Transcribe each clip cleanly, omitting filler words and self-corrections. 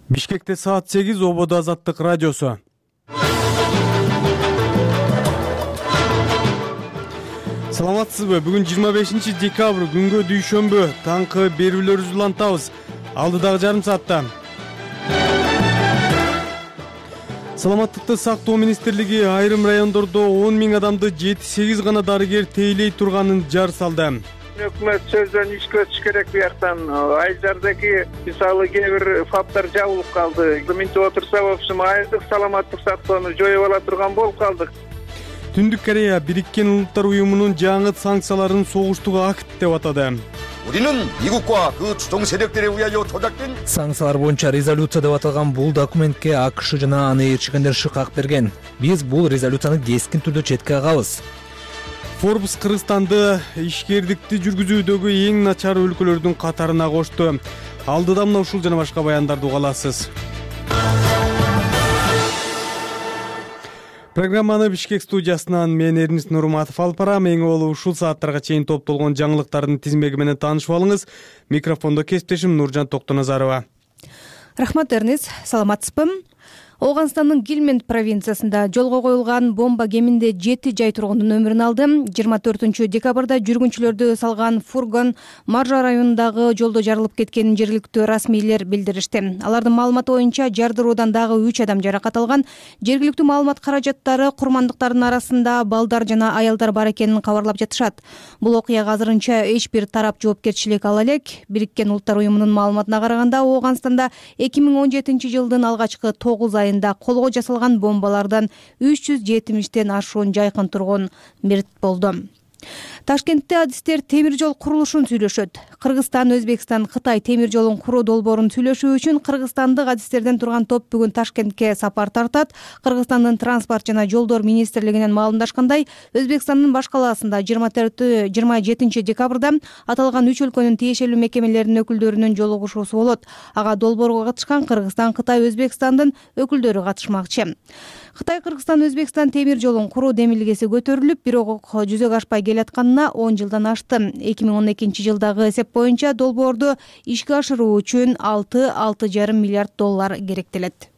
Бишкекте саат 8 Ободо Азаттык радиосу. Саламатсызбы? Бүгүн 25 декабрь күнгө дүйшөмбү. Таңкы берүүлөрүбүздү улантабыз. Алдыдагы жарым саатта. Саламаттыкты сактоо министрлиги айрым райондордо 10 000 адамды 7-8 гана дарыгер тейлей турганын жар салды. Өкмөт сөздөн ишке өтүш керек бияктан. Айылдардагы мисалы кээ бир фаптар жабылып калды. Минтип отурса в общем айылдык саламаттык сактоону жоюп ала турган болуп калдык. Түндүк Корея Бириккен Улуттар уюмунун жаңы санкцияларын согуштук акт деп атады. 우리는 미국과 그 추종 세력들에 의하여 조작된 санкциялар боюнча резолюция деп аталган бул документке АКШ жана аны ээрчигендер шыкак берген. Биз бул резолюцияны кескин түрдө четке кагабыз. Forbes Кыргызстанды ишкердикти жүргүзүүдөгү эң начар өлкөлөрдүн катарына кошту. Алдыда мына ушул жана башка баяндарды угаласыз. Программаны Бишкек студиясынан мен Эрнис Нурматов алып барам. Эң болуу ушул сааттарга чейин топтолгон жаңылыктардын тизмеги менен таанышып алыңыз. Микрофондо кесиптешим Нуржан Токтоназарова. Рахмат Эрнис, саламатсызбы? Ооганстандын Гилмент провинциясында жолго коюлган бомба кеминде 7 жай тургундун өмүрүн алды. 24 декабрда жүргүнчүлөрдү салган фургон Маржа районундагы жолдо жарылып кеткенин жергиликтүү расмийлер билдиришти. Алардын маалыматы боюнча жардыруудан дагы 3 адам жаракат алган. Жергиликтүү маалымат каражаттары курмандыктардын арасында балдар жана аялдар бар экенин кабарлап жатышат. Бул окуяга азырынча эч бир тарап жоопкерчилик ала элек. Бириккен Улуттар уюмунун маалыматына караганда Ооганстанда 2017 жылдын алгачкы 9 айында колго жасалган бомбалардан 370тен ашуун жайкын тургун мерт болду. Ташкентте адистер темир жол курулушун сүйлөшөт. Кыргызстан, Өзбекстан, Кытай темир жолун куруу долбоорун сүйлөшүү үчүн кыргызстандык адистерден турган топ бүгүн Ташкентке сапар тартат. Кыргызстандын транспорт жана жолдор министрлигинен маалымдашкандай, Өзбекстандын баш калаасында 24-27 декабрда аталган 3 өлкөнүн тиешелүү мекемелеринин өкүлдөрүнүн жолугушуусу болот. Ага долбоорго катышкан Кыргызстан, Кытай, Өзбекстандын өкүлдөрү катышмакчы. Кытай Кыргызстан Өзбекстан темир жолун куруу демилгеси көтөрүлүп, бирок жүзөгө ашпай келатканына 10 жылдан ашты. 2012 жылдагы эсеп боюнча долбоорду ишке ашыруу үчүн 6,5 миллиард доллар керектелет.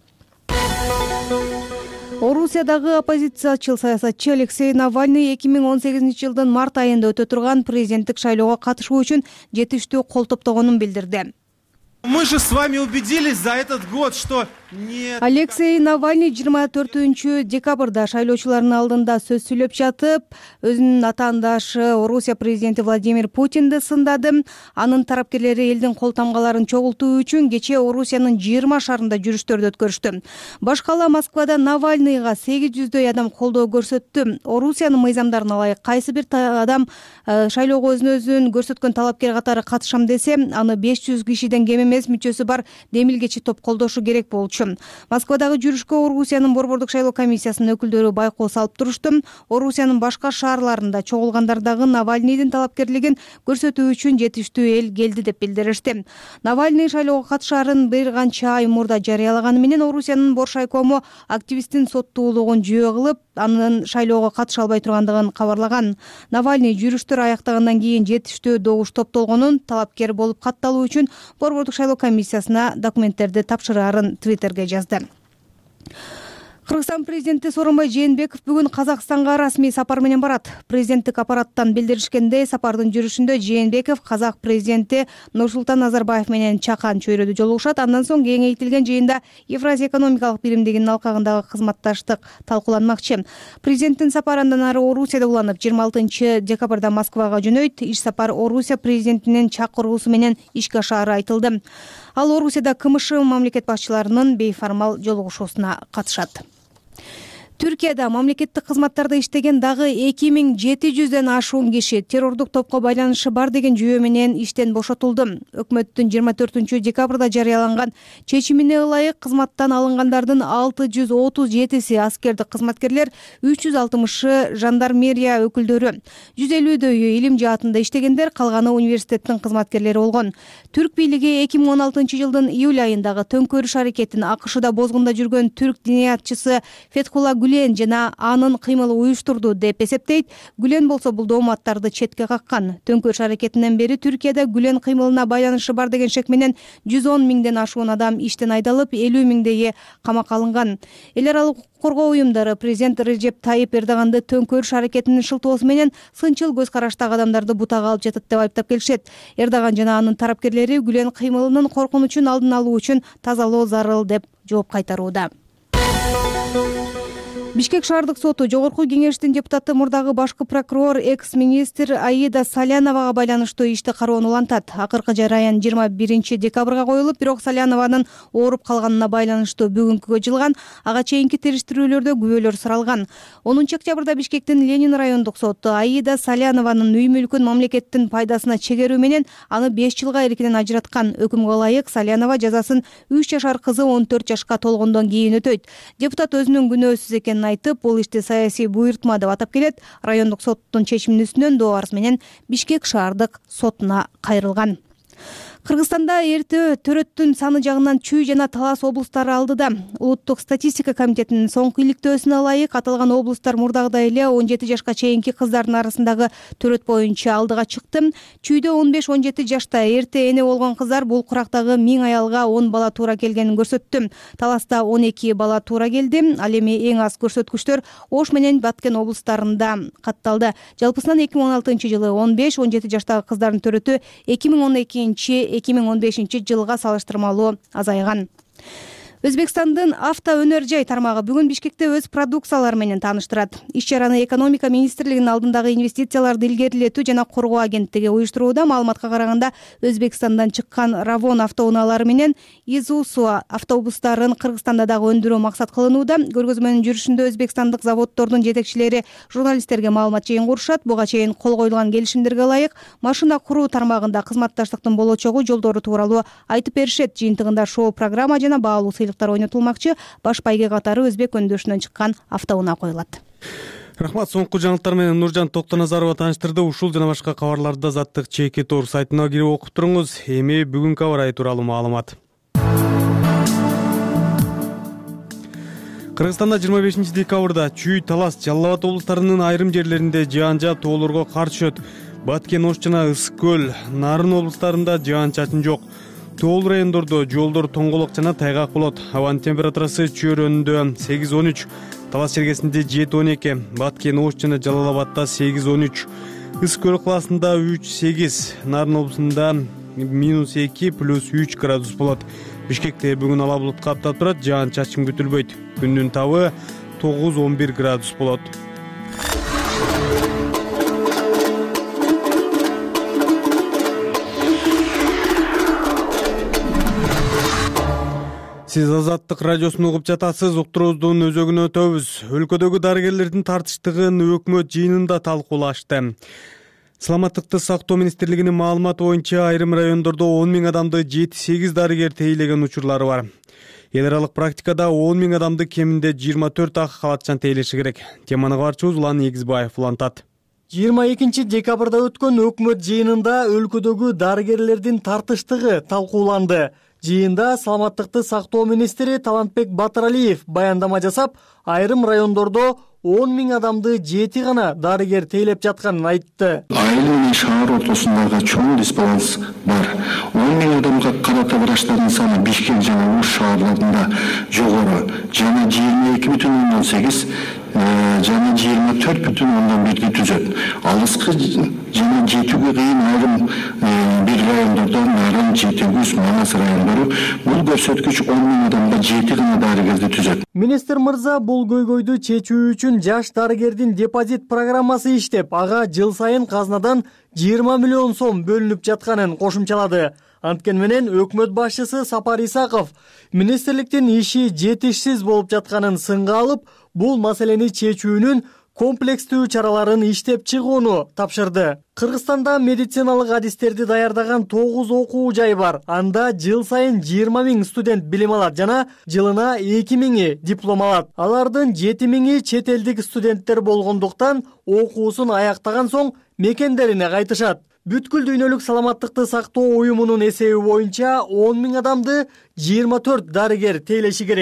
Орусиядагы оппозициячыл саясатчы Алексей Навальный 2018 жылдын март айында өтө турган президенттик шайлоого катышуу үчүн жетиштүү кол топтогонун билдирди. Мы же с вами убедились за этот год, что нет. Алексей Навальный 24 декабрда шайлоочулардын алдында сөз сүйлөп жатып, өзүнүн атаандашы Орусия президенти Владимир Путинди сындады. Анын тарапкерлери элдин кол тамгаларын чогултуу үчүн кечээ Орусиянын 20 шаарында жүрүштөрдү өткөрүштү. Баш кала Москвада Навальныйга 800дөй адам колдоо көрсөттү. Орусиянын мыйзамдарына ылайык кайсы бир адам шайлоого өзүн көрсөткөн талапкер катары катышам десе, аны 500 кишиден кем эмес мүчөсү бар демилгечи топ колдошу керек болчу. Москвадагы жүрүшкө Орусиянын борбордук шайлоо комиссиясынын өкүлдөрү байкоо салып турушту. Орусиянын башка шаарларында чогулгандардагы Навальныйдын талапкерлигин көрсөтүү үчүн жетиштүү эл келди деп билдиришти. Навальный шайлоого катышаарын бир канча ай мурда жарыялаганы менен Орусиянын Боршайкому активисттин соттуулугун жүйө кылып, анын шайлоого катыша албай тургандыгын кабарлаган. Навальный жүрүштөр аяктагандан кийин жетиштүү добуш топтолгонун, талапкер болуп катталуу үчүн борбордук шайлоо комиссиясына документтерди тапшыраарын Твиттерге жазды. Кыргызстан президенти Сооронбай Жээнбеков бүгүн Казакстанга расмий сапар менен барат. Президенттик аппараттан билдиришкендей, сапардын жүрүшүндө Жээнбеков казак президенти Нурсултан Назарбаев менен чакан чөйрөдө жолугушат. Андан соң кеңейтилген жыйында Евразия экономикалык биримдигинин алкагындагы кызматташтык талкууланмакчы. Президенттин сапары андан ары Орусияда уланып, 26 декабрда Москвага жөнөйт. Иш сапар Орусия президентинин чакыруусу менен ишке ашаары айтылды. Ал Орусияда КМШ мамлекет башчыларынын бейформал жолугушуусуна катышат. Түркияда мамлекеттик кызматтарда иштеген дагы 2700ден ашуун киши террордук топко байланышы бар деген жүйө менен иштен бошотулду. Өкмөттүн 24 декабрда жарыяланган чечимине ылайык кызматтан алынгандардын 637си аскердик кызматкерлер, 360 жандармерия өкүлдөрү, 150дөйү илим жаатында иштегендер, калганы университеттин кызматкерлери болгон. Түрк бийлиги 2016 жылдын июль айындагы төңкөрүш аракетин АКШда бозгунда жүргөн түрк диниятчысы Фетхулла Гүлен жана анын кыймылы уюштурду деп эсептейт. Гүлен болсо бул дооматтарды четке каккан. Төңкөрүш аракетинен бери Түркияда Гүлен кыймылына байланышы бар деген шек менен 110 миңден ашуун адам иштен айдалып, 50 миңдейи камакка алынган. Эл аралык коргоо уюмдары президент Режеп Тайип Эрдоганды төңкөрүш аракетинин шылтоосу менен сынчыл көз караштагы адамдарды бутага алып жатат деп айыптап келишет. Эрдоган жана анын тарапкерлери Гүлен кыймылынын коркунучун алдын алуу үчүн тазалоо зарыл деп жооп кайтарууда. Бишкек шаардык соту Жогорку кеңештин депутаты мурдагы башкы прокурор экс-министр Аида Саляновага байланыштуу ишти кароону улантат. Акыркы жараян 21 декабрга коюлуп, бирок Салянованын ооруп калганына байланыштуу бүгүнкүгө жылган. Ага чейинки териштирүүлөрдө күбөлөр суралган. 10 октябрда Бишкектин Ленин райондук соту Аида Салянованын үй мүлкүн мамлекеттин пайдасына чегерүү менен аны 5 жылга эркинен ажыраткан. Өкүмгө ылайык Салянова жазасын 3 жашар кызы 14 жашка толгондон кийин өтөйт. Депутат өзүнүн күнөөсүз экенин айтып, бул ишти саясий буйртма деп атап келет. Райондук соттун чечиминин үстүнөн доо арыз менен Бишкек шаардык сотуна кайрылган. Кыргызстанда эртөө төрөттүн саны жагынан Чүй жана Талас облустары алдыда. Улуттук статистика комитетинин соңку иликтөөсүнө ылайык аталган облустар мурдагыдай эле 17 жашка чейинки кыздардын арасындагы төрөт боюнча алдыга чыкты. Чүйдө 15-17 жашта эрте эне болгон кыздар бул курактагы 1000 аялга 10 бала туура келгенин көрсөттү. Таласта 12 бала туура келди. Ал эми эң аз көрсөткүчтөр Ош менен Баткен облустарында катталды. Жалпысынан 2016 жылы 15-17 жаштагы кыздардын төрөтү 2012-2015 жылга салыштырмалуу азайган. Өзбекстандын авто өнөр жай тармагы бүгүн Бишкекте өз продукциялары менен тааныштырат. Иш-чараны экономика министрлигинин алдындагы инвестицияларды илгерилетүү жана коргоо агенттиги уюштурууда. Маалыматка караганда, Өзбекстандан чыккан Равон автоунаалары менен Isuzu автобустарын Кыргызстанда дагы өндүрүү максат кылынууда. Көргөзмөнүн жүрүшүндө өзбекстандык заводдордун жетекчилери журналисттерге маалымат жыйын курушат. Буга чейин кол коюлган келишимдерге ылайык машина куруу тармагында кызматташтыктын болочогу жолдору тууралуу айтып беришет. Жыйынтыгында шоу программа жана баалуу ойнотулмакчы. Баш байге катары өзбек өндүрүшүнөн чыккан автоунаа коюлат. Рахмат. Соңку жаңылыктар менен Нуржан Токтоназарова тааныштырды. Ушул жана башка кабарларды заттык чеки тур сайтына кирип окуп туруңуз. Эми бүгүнкү аба ырайы тууралуу маалымат. Кыргызстанда 25 декабрда Чүй, Талас, Жалал Абад облустарынын айрым жерлеринде жаан жаап тоолорго кар түшөт. Баткен, Ош жана Ысык көл, Нарын облустарында жаан-чачын жок. Тоол райондордо жолдор тоңголок жана тайгак болот. Абанын температурасы Чүй районунда 8-13, Талас чергесинде 7-12, Баткен, Ош жана Жалал Абадта 8-13, Ысык көл калаасында 3-8, Нарын облусунда -2 +3 градус болот. Бишкекте бүгүн ала булут каптап турат, жаан-чачын күтүлбөйт. Күндүн табы 9-11 градус болот. Сиз Азаттык радиосун угуп жатасыз. Уктуруубуздун өзөгүнө өтөбүз. Өлкөдөгү дарыгерлердин тартыштыгын өкмөт жыйынында талкуулашты. Саламаттыкты сактоо министрлигинин маалыматы боюнча айрым райондордо 10 000 адамды 7-8 дарыгер тейлеген учурлары бар. Эл аралык практикада 10 000 адамды кеминде 24 ак калатчан тейлеши керек. Теманы кабарчыбыз Улан Негизбаев улантат. 22 декабрда өткөн өкмөт жыйынында өлкөдөгү дарыгерлердин тартыштыгы талкууланды. Жыйында саламаттыкты сактоо министри Талантбек Батыралиев баяндама жасап, айрым райондордо 10 000 адамды 7 гана дарыгер тейлеп жатканын айтты. Айыл менен шаар ортосундагы чоң дисбаланс бар. 10 000 адамга карата врачтардын саны Бишкек жана Ош шаарларында жогору жана 22,8 жана 24,1 түзөт. Алыскы жана жетүүгө кыйын айрым бир райондордо Нарын, Жетегүз, Манас райондору бул көрсөткүч 10 000 адамга 7 гана дарыгерди түзөт. Министр мырза бул көйгөйдү чечүү үчүн жаш дарыгердин депозит программасы иштеп, ага жыл сайын казнадан 20 миллион сом бөлүнүп жатканын кошумчалады. Анткен менен өкмөт башчысы Сапар Исаков министрликтин иши жетишсиз болуп жатканын сынга алып, бул маселени чечүүнүн комплекстүү чараларын иштеп чыгууну тапшырды. Кыргызстанда медициналык адистерди даярдаган 9 окуу жай бар. Анда жыл сайын 20 000 студент билим алат жана жылына 2 000 диплом алат. Алардын 7 000 чет элдик студенттер болгондуктан окуусун аяктаган соң мекендерине кайтышат. Бүткүл дүйнөлүк саламаттыкты сактоо уюмунун эсеби боюнча 10 000 адамды 24 дарыгер тейлеши керек.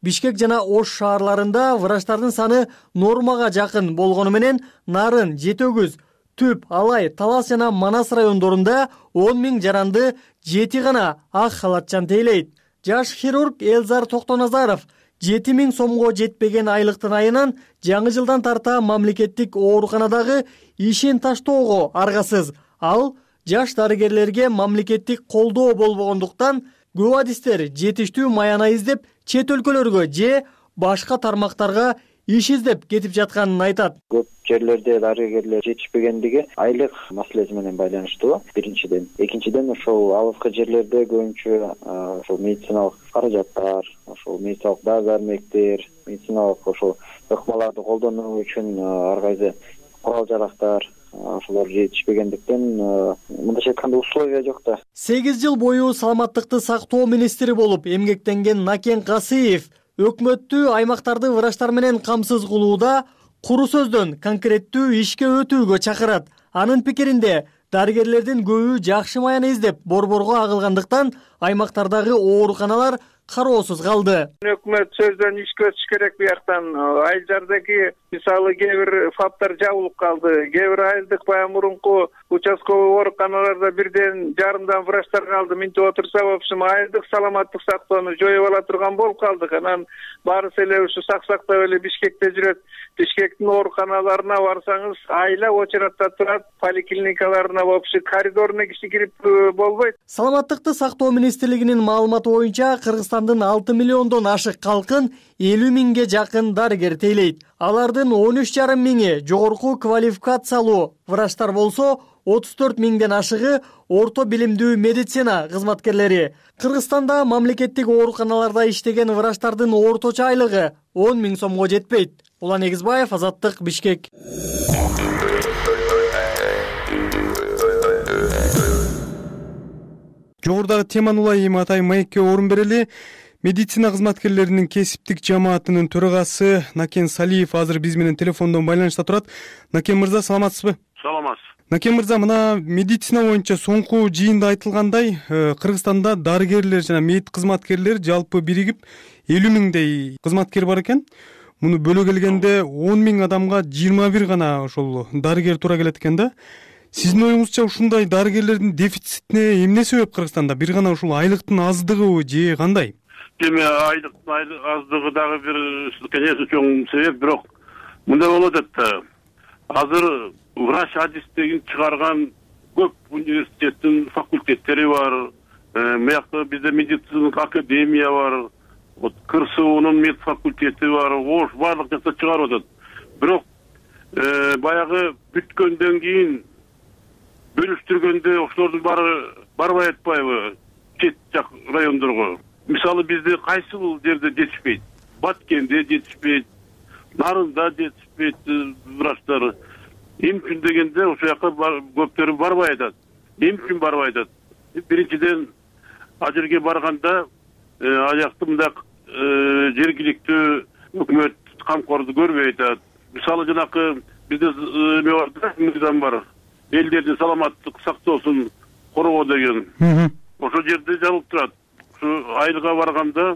Бишкек жана Ош шаарларында врачтардын саны нормага жакын болгону менен Нарын, Жети Өгүз, Түп, Алай, Талас жана Манас райондорунда 10 000 жаранды 7 гана ак халатчан тейлейт. Жаш хирург Элзар Токтоназаров 7 000 сомго жетпеген айлыктын айынан жаңы жылдан тарта мамлекеттик ооруканадагы ишин таштоого аргасыз. Ал жаш дарыгерлерге мамлекеттик колдоо болбогондуктан көп адистер жетиштүү маяна издеп чет өлкөлөргө же башка тармактарга иш издеп кетип жатканын айтат. Көп жерлерде дарыгерлер жетишпегендиги айлык маселеси менен байланыштуу. Биринчиден, экинчиден ошол алыскы жерлерде көбүнчө ошол медициналык каражаттар, ошол медициналык дары-дармектер, медициналык ошол ыкмаларды колдонуу үчүн ар кайсы курал жарактар ошолор жетишпегендиктен мындайча айтканда условия жок да. 8 жыл бою саламаттыкты сактоо министри болуп эмгектенген Накен Касыев өкмөттү аймактарды врачтар менен камсыз кылууда куру сөздөн конкреттүү ишке өтүүгө чакырат. Анын пикиринде дарыгерлердин көбү жакшы маяны издеп борборго агылгандыктан аймактардагы ооруканалар кароосуз калды. Өкмөт сөздөн ишке өтүш керек бияктан. Айылдардагы мисалы кээ бир фаптар жабылып калды. Кээ бир айылдык баягы мурунку участковый ооруканаларда бирден жарымдан врачтар калды. Минтип отурса, в общем, айылдык саламаттык сактоону жоюп ала турган болуп калдык. Анан баарысы эле ушу сактап эле Бишкекте жүрөт. Бишкектин ооруканаларына барсаңыз, айла очередде турат, поликлиникаларына вообще коридоруна киши кирип болбойт. Саламаттыкты сактоо министрлигинин маалыматы боюнча Кыргызстандын 6 миллиондон ашык калкын 50 000ге жакын дарыгер тейлейт. Алардын 13,5 миңи жогорку квалификациялуу врачтар болсо, 34 000ден ашыгы орто билимдүү медицина кызматкерлери. Кыргызстанда мамлекеттик ооруканаларда иштеген врачтардын орточо айлыгы 10 000 сомго жетпейт. Улан Эгизбаев, Азаттык, Бишкек. Жогорудагы теманы улай эми атай маекке орун берели. Медицина кызматкерлеринин кесиптик жамаатынын төрагасы Накен Салиев азыр биз менен телефондон байланышта турат. Накен мырза, саламатсызбы? Саламатсыз. Накен мырза, мына медицина боюнча соңку жыйында айтылгандай, Кыргызстанда дарыгерлер жана медик кызматкерлер жалпы биригип 50 000дей кызматкер бар экен. Муну бөлө келгенде 10 000 адамга 21 гана ошол дарыгер туура келет экен да. Сиздин оюңузча ушундай дарыгерлердин дефицитине эмне себеп Кыргызстанда? Бир гана ушул айлыктын аздыгыбы же кандай? Эми айлыктын аздыгы дагы бир, конечно, чоң себеп, бирок мындай болот да. Азыр врач адистигин чыгарган көп университеттин факультеттери бар. Буякта бизде медициналык академия бар. Вот КырСУнун медфакультети бар. Ош барлык жакта чыгарып атат. Бирок баягы бүткөндөн кийин бөлүштүргөндө ошолордун баары барбай атпайбы чет жак райондорго. Мисалы бизде кайсы бул жерде жетишпейт? Баткенде жетишпейт, Нарында жетишпейт врачтар. Эмне үчүн дегенде ошол жака көптөрү барбай атат. Эмне үчүн барбай атат? Биринчиден ал жерге барганда аякты мындай жергиликтүү өкмөт камкорду көрбөй атат. Мисалы жанакы бизде мыйзам бар. Элдердин саламаттык сактоосун коргоо деген. Ошол жерде жазылып турат. Ушу айылга барганда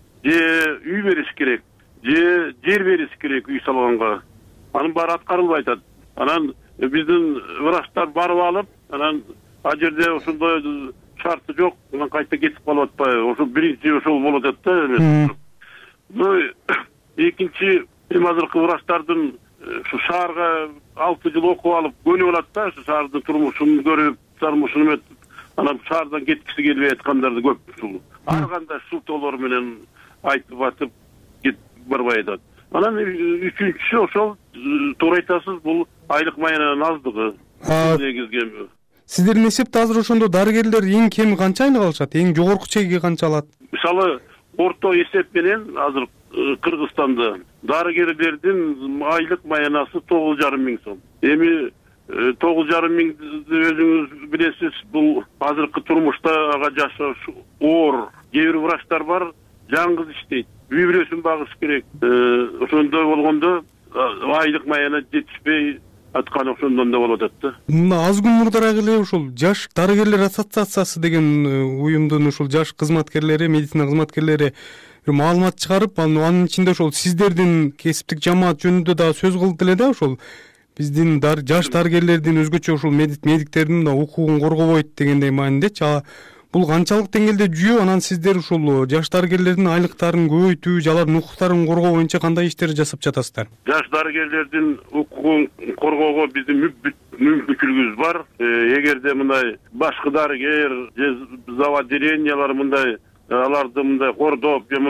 же үй бериш керек, же жер бериш керек үй салганга. Анын баары аткарылбай атат. Анан биздин врачтар барып алып, анан ал жерде ошондой шарты жок, анан кайта кетип калып атпайбы? Ошол биринчи ошол болот атат да. Ну, экинчи, азыркы врачтардын ушу шаарга 6 жыл окуп алып көнүп алат да, ушу шаардын турмушун көрүп, тармушун өтүп, анан шаардан кеткиси келбей аткандарды көп. Ар кандай шылтоолор менен айтып атып кетип барбай атат. Анан үчүнчүсү ошол туура айтасыз, бул айлык маянанын аздыгы. Негизги. Сиздердин эсепте азыр ошондо дарыгерлер эң кем канча айлык алышат? Эң жогорку чеги канча алат? Мисалы, орто эсеп менен азыр Кыргызстанда дарыгерлердин айлык маянасы 9,5 миң сом. Эми 9,5 миңди өзүңүз билесиз, бул азыркы турмушта ага жашаш оор. Кээ бир врачтар бар, жаңгыз иштейт. Үй бүлөсүн багыш керек. Ошондой болгондо айлык маяна жетишпей аткан ошондон да болот да. Мына аз күн мурдараак эле ушул жаш дарыгерлер ассоциациясы деген уюмдун ушул жаш кызматкерлери, медицина кызматкерлери бир маалымат чыгарып, анын ичинде ошол сиздердин кесиптик жамаат жөнүндө дагы сөз кылды эле да, ошол биздин жаш дарыгерлердин өзгөчө ушул медиктердин укугун коргобойт дегендей маанидечи. Бул канчалык деңгээлде жүйө? Анан сиздер ушул жаш дарыгерлердин айлыктарын көбөйтүү же алардын укуктарын коргоо боюнча кандай иштер жасап жатасыздар? Жаш дарыгерлердин укугун коргоого биздин мүмкүнчүлүгүбүз бар. Эгерде мындай башкы дарыгер же завод-отделениялар мындай аларды мындай кордоп же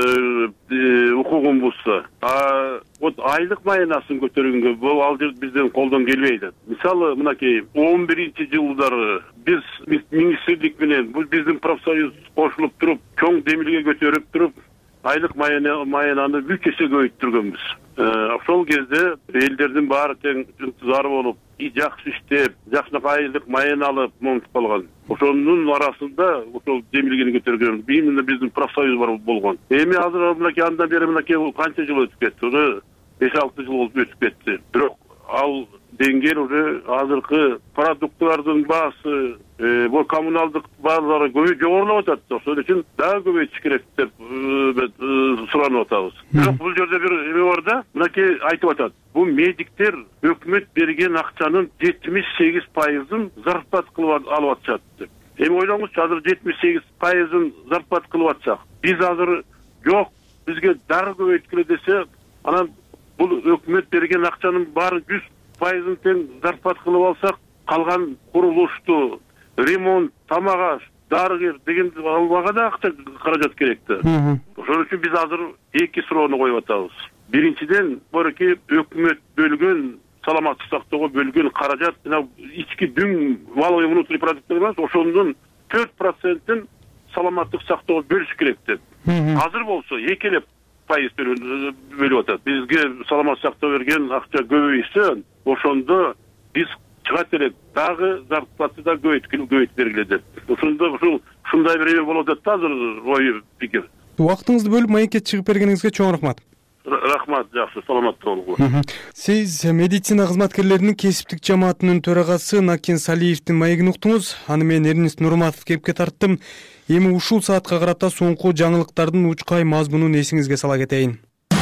мындай укугун бузса, вот айлык майынасын көтөргөнгө бул ал бизден колдон келбейт. Мисалы, мынакей 11-жылдары биз министрлик менен биздин профсоюз кошулуп туруп, чоң демилге көтөрүп туруп, айлык майынаны 3 эсе көбөйттүргөнбүз. Ошол кезде элдердин баары тең ынтызары болуп, жакшы иштеп, жакшы айлык майын алып момунтуп калган. Ошонун арасында ошол демилгени көтөргөн биздин профсоюз бар болгон. Эми азыр мынакей андан бери мынакей канча жыл өтүп кетти? Уже 5-6 жыл болуп өтүп кетти. Бирок ал деңгээл уже азыркы продуктлардын баасы, бул коммуналдык баалары жогорулап атат. Ошол үчүн дагы көбөйтүш керек деп суранып атабыз. Бирок бул жерде бир эме бар да, мынакей айтып атат. Бул медиктер өкмөт берген акчанын 78%-ын зарплат кылып алып атышат деп. Эми ойлоңузчу, азыр 78%-ын зарплат кылып атсак, биз азыр жок, бизге дары көбөйткүлө десе, анан бул өкмөт берген акчанын баары 100%-ын тең зарплат кылып алсак, калган курулушту, ремонт, тамак аш, дарыгер деген албага да акча каражат керек да. Ошол үчүн биз азыр эки суроону коюп атабыз. Биринчиден, борки өкмөт бөлгөн, саламаттык сактоого бөлгөн каражат, ички дүң валовый внутренний продукт эмес, ошондун 4%-ын саламаттык сактоого бөлүш керек деп. Азыр болсо экелеп пайыз бөлүп атат. Бизге саламаттык сактоо берген акча көбөйсө, ошондо биз чыгат элек, дагы зарплаты да көбөйт бергиле деп. Ошондо ушундай бир эме болот да, азыр ой пикир. Убактыңызды бөлүп маекке чыгып бергениңизге чоң рахмат. Рахмат, жакшы, саламатта болуңуз. Сиз медицина кызматкерлеринин кесиптик жамаатынын төрагасы Накен Салиевдин маегин уктуңуз. Аны мен Эрнест Нурматов кепке тарттым. Эми ушул саатка карата соңку жаңылыктардын учкай мазмунун эсиңизге сала кетейин.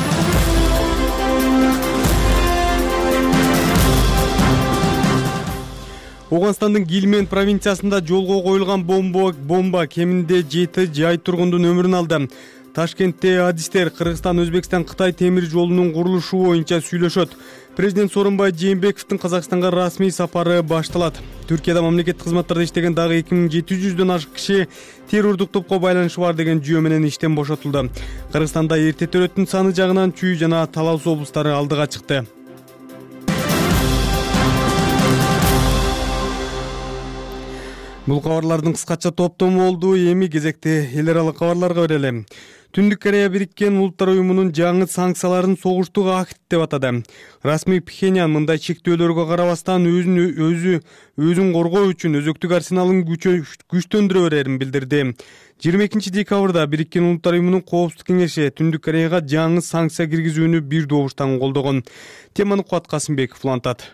Оганстандын Гилмен провинциясында жолго коюлган бомба кеминде 7 жай тургундун өмүрүн алды. Ташкентте адистер Кыргызстан, Өзбекстан, Кытай темир жолунун курулушу боюнча сүйлөшөт. Президент Сооронбай Жээнбековдун Казакстанга расмий сапары башталат. Түркияда мамлекеттик кызматтарда иштеген дагы 2700-дөн ашык киши террордук топко байланышы бар деген жүйө менен иштен бошотулду. Кыргызстанда эрте төрөттүн саны жагынан Чүй жана Талас облустары алдыга чыкты. Бул кабарлардын кыскача топтому болду. Эми кезекте эл аралык кабарларга берели. Түндүк Корея Бириккен Улуттар уюмунун жаңы санкцияларын согуштук акт деп атады. Расмий Пхеньян мындай чектөөлөргө карабастан өзүн коргоо үчүн өзөктүк арсеналын күчтөндүрө берерин билдирди. 22 декабрда Бириккен Улуттар уюмунун Коопсуздук кеңеши Түндүк Кореяга жаңы санкция киргизүүнү бир добуштан колдогон. Теманы Куат Касымбеков улантат.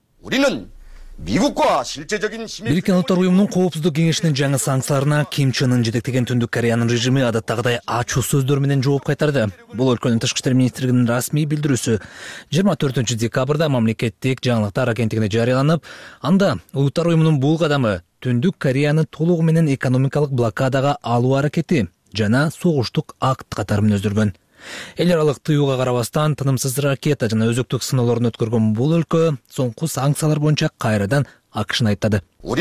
Бириккен Улуттар уюмунун Коопсуздук кеңешинин жаңы санкцияларына Ким Чен Ын жетектеген Түндүк Кореянын режими адаттагыдай ачуу сөздөр менен жооп кайтарды. Бул өлкөнүн тышкы иштер министрлигинин расмий билдирүүсү 24 декабрда мамлекеттик жаңылыктар агенттигине жарыяланып, анда Улуттар уюмунун бул кадамы Түндүк Кореяны толугу менен экономикалык блокадага алуу аракети жана согуштук акт катары мүнөздөргөн. Эл аралык тыюуга карабастан тынымсыз ракета жана өзөктүк сыноолорун өткөргөн бул өлкө соңку санкциялар боюнча кайрадан акышын айттады.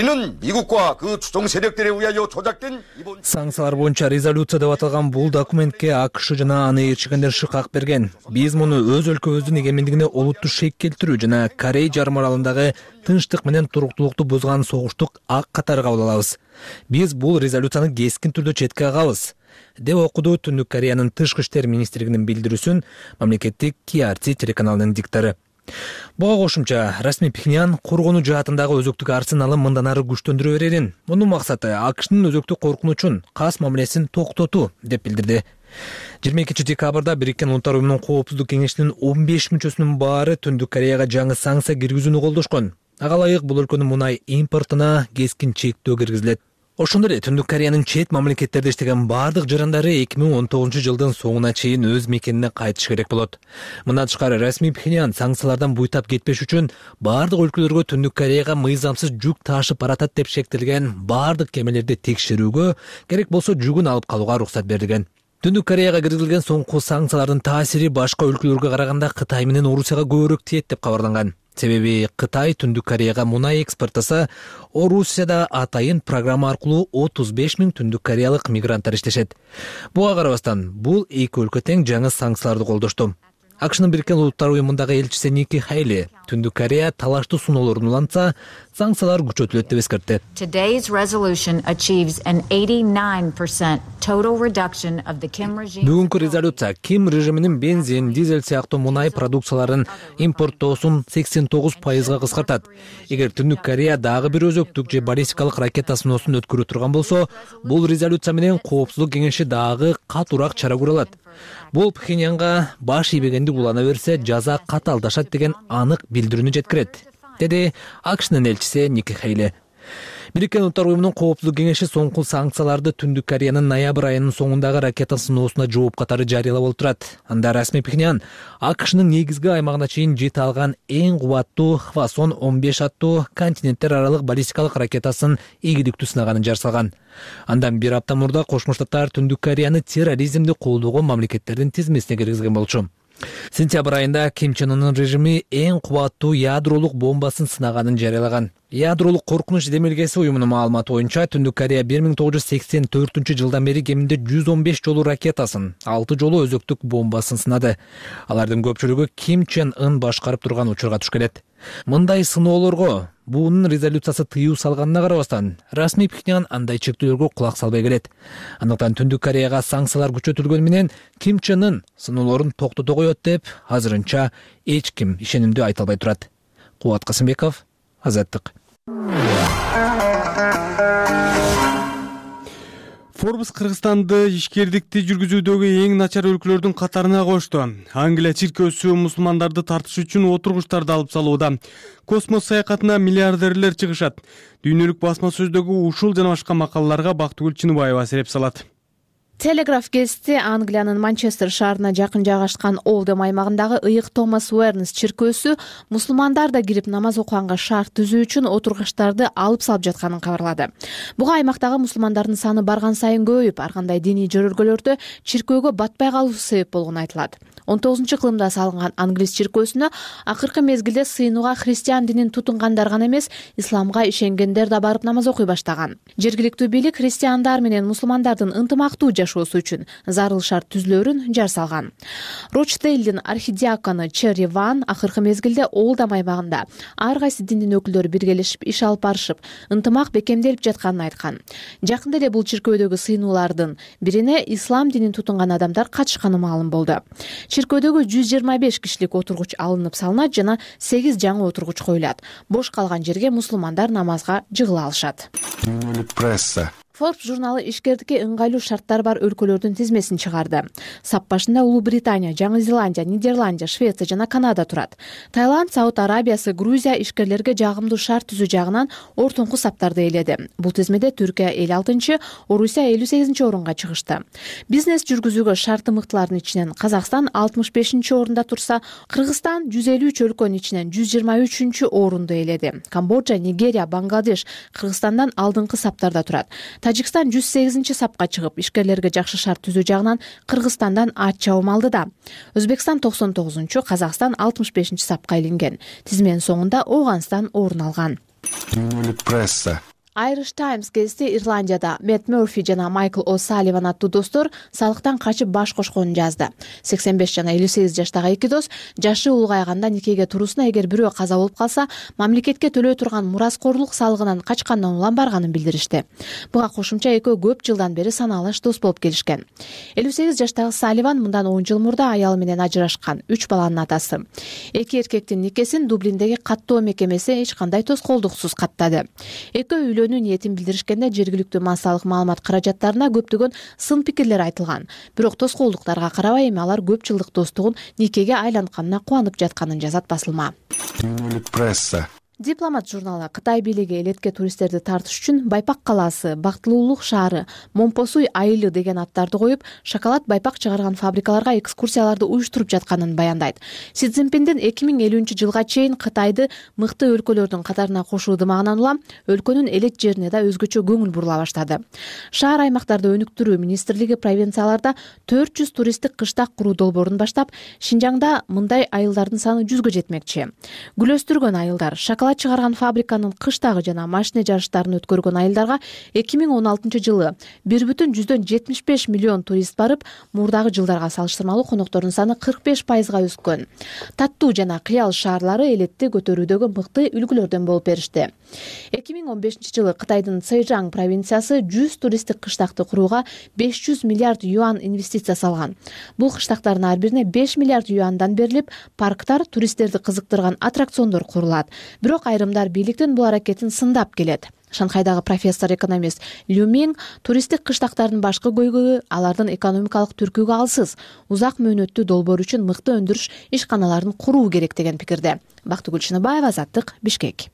Санкциялар боюнча резолюция деп аталган бул документке АКШ жана аны ээрчигендер шыкак берген. Биз муну өз өлкөбүздүн эгемендигине олуттуу шек келтирүү жана Корей жарым аралындагы тынчтык менен туруктуулукту бузган согуштук акт катары кабыл алабыз. Биз бул резолюцияны кескин түрдө четке кагабыз, деп окуду Түндүк Кореянын тышкы иштер министрлигинин билдирүүсүн мамлекеттик KRT телеканалынын диктору. Буга кошумча расмий Пхеньян коргонуу жаатындагы өзөктүк арсеналын мындан ары күчтөндүрө берерин, мунун максаты АКШнын өзөктүк коркунучун, кас мамилесин токтотуу деп билдирди. 22 декабрда Бириккен Улуттар уюмунун Коопсуздук кеңешинин 15 мүчөсүнүн баары Түндүк Кореяга жаңы санкция киргизүүнү колдошкон. Ага ылайык бул өлкөнүн мунай импортуна кескин чектөө киргизилет. Ошондой эле Түндүк Кореянын чет мамлекеттерде иштеген бардык жарандары 2019 жылдын соңуна чейин өз мекенине кайтыш керек болот. Мындан тышкары расмий Пхеньян санкциялардан буйтап кетпеш үчүн бардык өлкөлөргө Түндүк Кореяга мыйзамсыз жүк ташып баратат деп шектелген бардык кемелерди текшерүүгө, керек болсо жүгүн алып калууга уруксат берилген. Түндүк Кореяга киргизилген соңку санкциялардын таасири башка өлкөлөргө караганда Кытай менен Орусияга көбүрөөк тиет деп кабарланган. Себеби Кытай Түндүк Кореяга мунай экспорттаса, Орусияда атайын программа аркылуу 35 000 Түндүк Кореялык мигранттар иштешет. Буга карабастан, бул эки өлкө тең жаңы санкцияларды колдошту. АКШнын Бириккен Улуттар уюмундагы элчиси Ники Хейли Түндүк Корея талаштуу суноолорун улантса, санкциялар күчөтүлөт деп эскертти. Today's resolution achieves an 89% total reduction of the Kim regime. Бүгүнкү резолюция Ким режиминин бензин, дизель сыяктуу мунай продукцияларын импорттоосун 89%га кыскартат. Эгер Түндүк Корея дагы бир өзөктүк же баллистикалык ракета сыноосун өткөрүп турган болсо, бул резолюция менен Коопсуздук кеңеши дагы катуураак чара көрө алат. Бул Пхеньянга баш ийбегендик улана берсе, жаза каталдашат деген анык билдирүүнү жеткирет, деди АКШнын элчиси Ники Хейли. Бириккен Улуттар уюмунун Коопсуздук кеңеши соңку санкцияларды Түндүк Кореянын ноябрь айынын соңундагы ракета сыноосуна жооп катары жарыялап отурат. Анда расмий Пхеньян АКШнын негизги аймагына чейин жете алган эң кубаттуу Хвасон 15 аттуу континенттер аралык баллистикалык ракетасын ийгиликтүү сынаганын жарыялаган. Андан бир апта мурда Кошмо Штаттар Түндүк Кореяны терроризмди колдогон мамлекеттердин тизмесине киргизген болчу. Сентябрь айында Ким Чен Ынын режими эң кубаттуу ядролук бомбасын сынаганын жарыялаган. Ядролук коркунуч демилгеси уюмунун маалыматы боюнча Түндүк Корея 1984 жылдан бери кеминде 115 жолу ракетасын, 6 жолу өзөктүк бомбасын сынады. Алардын көпчүлүгү Ким Чен Ын башкарып турган учурга туш келет. Мындай сыноолорго буунун резолюциясы тыюу салганына карабастан, расмий Пхеньян андай чектөөлөргө кулак салбай келет. Андыктан Түндүк Кореяга санкциялар күчөтүлгөнү менен Ким Чен Ын сыноолорун токтото коет деп азырынча эч ким ишенимдүү айта албай турат. Кубат Касымбеков, Азаттык. Forbes Кыргызстанды ишкердикти жүргүзүүдөгү эң начар өлкөлөрдүн катарына кошту. Англия чиркөөсү мусулмандарды тартыш үчүн отургучтарды алып салууда. Космос саякатына миллиардерлер чыгышат. Дүйнөлүк басма сөздөгү ушул жана башка макалаларга Бактыгүл Чыныбаева сереп салат. Телеграф гезити Англиянын Манчестер шаарына жакын жайгашкан Олдем аймагындагы ыйык Томас Уэрнс чиркөөсү мусулмандар да кирип намаз окуганга шарт түзүү үчүн отургучтарды алып салып жатканын кабарлады. Буга аймактагы мусулмандардын саны барган сайын көбөйүп, ар кандай диний жөрөлгөлөрдө чиркөөгө батпай калуу себеп болгону айтылат. 19-кылымда салынган Англис чиркөөсүнө акыркы мезгилде сыйынууга христиан динин тутунгандар гана эмес, исламга ишенгендер да барып намаз окуй баштаган. Жергиликтүү бийлик христиандар менен мусулмандардын ынтымактуу жашоосу үчүн зарыл шарт түзүлөрүн жар салган. Рочдейлдин архидиакону Черри Ван акыркы мезгилде Олдем аймагында ар кайсы диндин өкүлдөрү биргелешип иш алып барышып, ынтымак бекемделип жатканын айткан. Жакында эле бул чиркөөдөгү сыйынуулардын бирине ислам динин тутунган адамдар катышканы маалым болду. Чиркөөдөгү 125 кишилик отургуч алынып салынат жана 8 жаңы отургуч коюлат. Бош калган жерге мусулмандар намазга жыгыла алышат. Forbes журналы ишкердикке ыңгайлуу шарттар бар өлкөлөрдүн тизмесин чыгарды. Сап башында Улуу Британия, Жаңы Зеландия, Нидерландия, Швеция жана Канада турат. Таиланд, Сауд Арабиясы, Грузия ишкерлерге жагымдуу шарт түзүү жагынан ортоңку саптарды ээледи. Бул тизмеде Түркия 56-чы, Орусия 58-чи орунга чыгышты. Бизнес жүргүзүүгө шарты мыктылардын ичинен Казакстан 65-чи орунда турса, Кыргызстан 153 өлкөнүн ичинен 123-чү орунду ээледи. Камбоджа, Нигерия, Бангладеш Кыргызстандан алдыңкы саптарда турат. Тажикстан 108-чи сапка чыгып, ишкерлерге жакшы шарт түзүү жагынан Кыргызстандан ат чабым алды да. Өзбекстан 99-чу, Казакстан 65-чи сапка илинген. Тизменин соңунда Ооганстан орун алган. Irish Times гезити Ирландияда Мэтт Мёрфи жана Майкл О'Салливан аттуу достор салыктан качып баш кошконун жазды. 85 жана 58 жаштагы эки дос жашы улгайганда никеге турусуна эгер бирөө каза болуп калса, мамлекетке төлөө турган мураскорлук салыгынан качкандан улам барганын билдиришти. Буга кошумча экөө көп жылдан бери санаалаш дос болуп келишкен. 58 жаштагы Салливан мындан 10 жыл мурда аялы менен ажырашкан, 3 баланын атасы. Эки эркектин никесин Дублиндеги каттоо мекемеси эч кандай тоскоолдуксуз каттады. Экөө ниетин билдиришкенде жергиликтүү массалык маалымат каражаттарына көптөгөн сын пикирлер айтылган. Бирок тоскоолдуктарга карабай эми алар көп жылдык достугун никеге айлантканына кубанып жатканын жазат басылма. Дипломат журналы Кытай бийлиги элетке туристтерди тартыш үчүн Байпак калаасы, Бактылуулук шаары, Момпосуй айылы деген аттарды коюп, шоколад байпак чыгарган фабрикаларга экскурсияларды уюштуруп жатканын баяндайт. Си Цзиньпиндин 2050-жылга чейин Кытайды мыкты өлкөлөрдүн катарына кошуу дымагынан улам өлкөнүн элет жерине да өзгөчө көңүл бурула баштады. Шаар аймактарды өнүктүрүү министрлиги провинцияларда 400 туристтик кыштак куруу долбоорун баштап, Шинжаңда мындай айылдардын саны 100гө жетмекчи. Гүл өстүргөн айылдар, шоколад чыгарган фабриканын кыштагы жана машина жарыштарын өткөргөн айылдарга 2016-жылы 1,75 миллион турист барып, мурдагы жылдарга салыштырмалуу коноктордун саны 45%га өскөн. Таттуу жана Кыял шаарлары элетти көтөрүүдөгө мыкты үлгүлөрдөн болуп беришти. 2015-жылы Кытайдын Цзэжаң провинциясы 100 туристтик кыштакты курууга 500 миллиард юан инвестиция салган. Бул кыштактардын ар бирине 5 миллиард юандан берилип, парктар, туристтерди кызыктырган аттракциондор курулат. Бирок айрымдар бийликтин бул аракетин сындап келет. Шанхайдагы профессор-экономист Лю Минг туристтик кыштактардын башкы көйгөйү алардын экономикалык түркүгө алсыз, узак мөөнөттүү долбоор үчүн мыкты өндүрүш ишканаларын куруу керек деген пикирде. Бактыгүл Шыныбаева, Азаттык, Бишкек.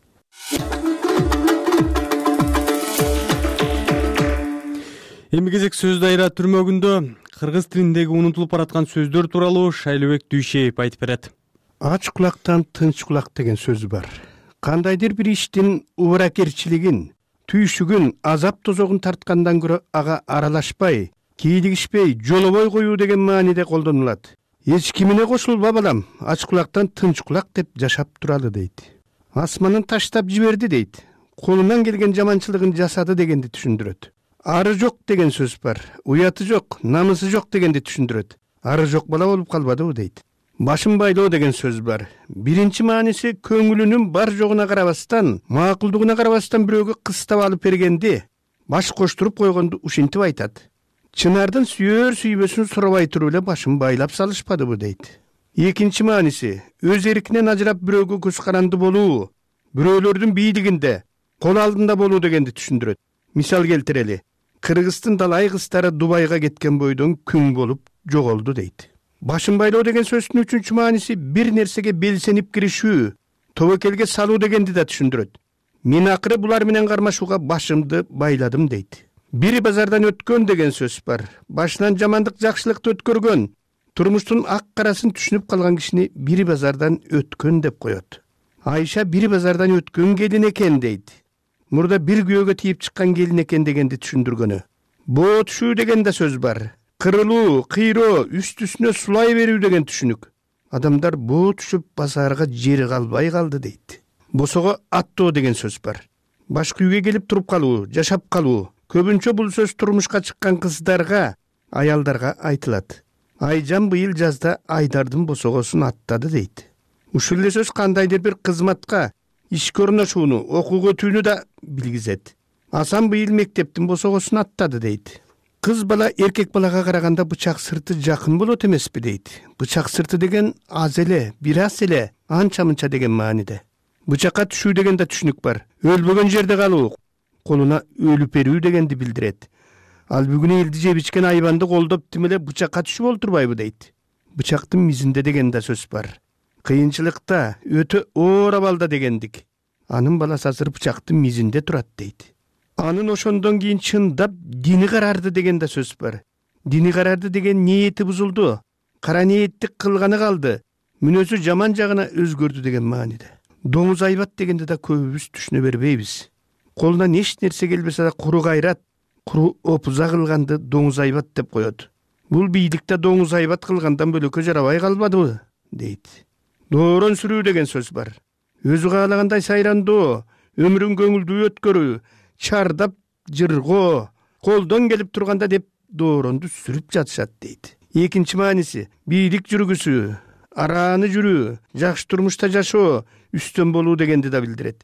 Эми кезек сөз дайра түрмөгүндө кыргыз тилиндеги унутулуп бараткан сөздөр тууралуу Шайлыбек Дүйшеев айтып берет. Ач кулактан тынч кулак деген сөз бар. Кандайдыр бир иштин убаракерчилигин, түйшүгүн, азап тозогун тарткандан көрө ага аралашпай, кийлигишпей, жолобой коюу деген мааниде колдонулат. Эч кимине кошулба балам, ач кулактан тынч кулак деп жашап туралы дейт. Асманын таштап жиберди дейт. Колунан келген жаманчылыгын жасады дегенди түшүндүрөт. Ары жок деген сөз бар. Уяты жок, намысы жок дегенди түшүндүрөт. Ары жок бала болуп калбадыбы дейт. Башын байлоо деген сөз бар. Биринчи мааниси көңүлүнүн бар жогуна карабастан, макулдугуна карабастан бирөөгө кыстап алып бергенди, баш коштуруп койгонду ушинтип айтат. Чынардын сүйөр сүйбөсүн сурабай туруп эле башын байлап салышпадыбы дейт. Экинчи мааниси өз эркинен ажырап бирөөгө көз каранды болуу, бирөөлөрдүн бийлигинде, кол алдында болуу дегенди түшүндүрөт. Мисал келтирели. Кыргыздын талай кыздары Дубайга кеткен бойдон күң болуп жоголду дейт. Башын байлоо деген сөздүн үчүнчү мааниси бир нерсеге белсенип киришүү, тобокелге салуу дегенди да түшүндүрөт. Мен акыры булар менен кармашууга башымды байладым дейт. Бири базардан өткөн деген сөз бар. Башынан жамандык жакшылыкты өткөргөн, турмуштун ак карасын түшүнүп калган кишини бири базардан өткөн деп коет. Айша бири базардан өткөн келин экен дейт. Мурда бир күйөөгө тийип чыккан келин экен дегенди түшүндүргөнү. Боо түшүү деген да сөз бар. Кырылуу, кыйроо, үстүсүнө сулай берүү деген түшүнүк. Адамдар боо түшүп базарга жери калбай калды дейт. Босого аттоо деген сөз бар. Башкы үйгө келип туруп калуу, жашап калуу. Көбүнчө бул сөз турмушка чыккан кыздарга, аялдарга айтылат. Айжан быйыл жазда Айдардын босогосун аттады дейт. Ушул эле сөз кандайдыр бир кызматка, ишке орношууну, окууга өтүүнү да билгизет. Асан быйыл мектептин босогосун аттады дейт. Кыз бала эркек балага караганда бычак сырты жакын болот эмеспи дейт. Бычак сырты деген аз эле, бир аз эле, анча-мынча деген мааниде. Бычакка түшүү деген да түшүнүк бар. Өлбөгөн жерде калуу, колуна өлүп берүү дегенди билдирет. Ал бүгүн элди жеп ичкен айбанды колдоп тим эле бычакка түшүп олтурбайбы дейт. Бычактын мизинде деген да сөз бар. Кыйынчылыкта, өтө оор абалда дегендик. Анын баласы азыр бычактын мизинде турат дейт. Анын ошондон кийин чындап дини карарды деген да сөз бар. Дини карарды деген ниети бузулду. Кара ниеттик кылганы калды. Мүнөзү жаман жагына өзгөрдү деген мааниде. Доңуз айбат дегенде да көбүбүз түшүнө бербейбиз. Колунан эч нерсе келбесе да куру кайрат, куру опуза кылганды доңуз айбат деп коет. Бул бийликте доңуз айбат кылгандан бөлөккө жарабай калбадыбы дейт. Доорон сүрүү деген сөз бар. Өзү каалагандай сайрандоо, өмүрүн көңүлдүү өткөрүү, чардап жыргоо, колдон келип турганда деп дооронду сүрүп жатышат дейт. Экинчи мааниси бийлик жүргүсүү, арааны жүрүү, жакшы турмушта жашоо, үстөн болуу дегенди да билдирет.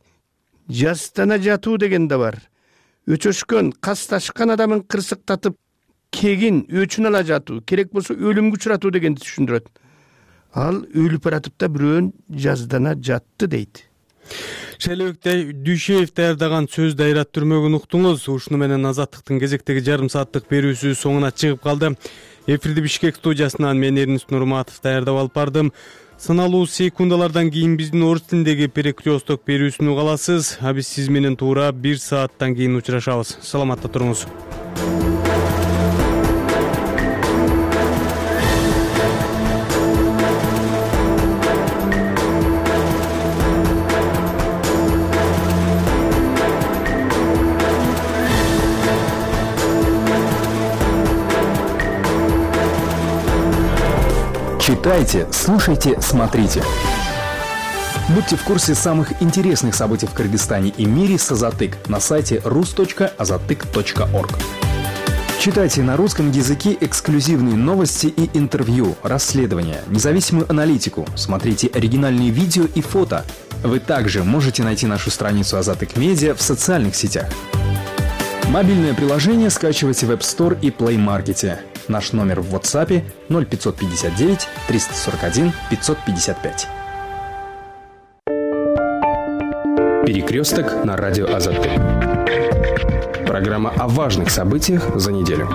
Жастана жатуу деген да бар. Өчөшкөн, касташкан адамын кырсыктатып, кегин өчүн ала жатуу, керек болсо өлүмгө учуратуу дегенди түшүндүрөт. Ал өлүп баратып да бирөөн жаздана жатты дейт. Шайлыбек Дүйшеев даярдаган сөз дайрат түрмөгүн уктуңуз. Ушуну менен Азаттыктын кезектеги жарым сааттык берүүсү соңуна чыгып калды. Эфирди Бишкек студиясынан мен Эрнис Нурматов даярдап алып бардым. Саналуу секундалардан кийин биздин орус тилиндеги перекресток берүүсүн угаласыз. А биз сиз менен туура 1 сааттан кийин учурашабыз. Саламатта туруңуз. Читайте, слушайте, смотрите. Будьте в курсе самых интересных событий в Кыргызстане и мире с Азатык на сайте rus.azatyk.org. Читайте на русском языке эксклюзивные новости и интервью, расследования, независимую аналитику, смотрите оригинальные видео и фото. Вы также можете найти нашу страницу Азатык Медиа в социальных сетях. Мобильное приложение скачивайте в App Store и Play Market. Наш номер в WhatsApp 0559 341 555. Перекресток на радио Азатык. Программа о важных событиях за неделю.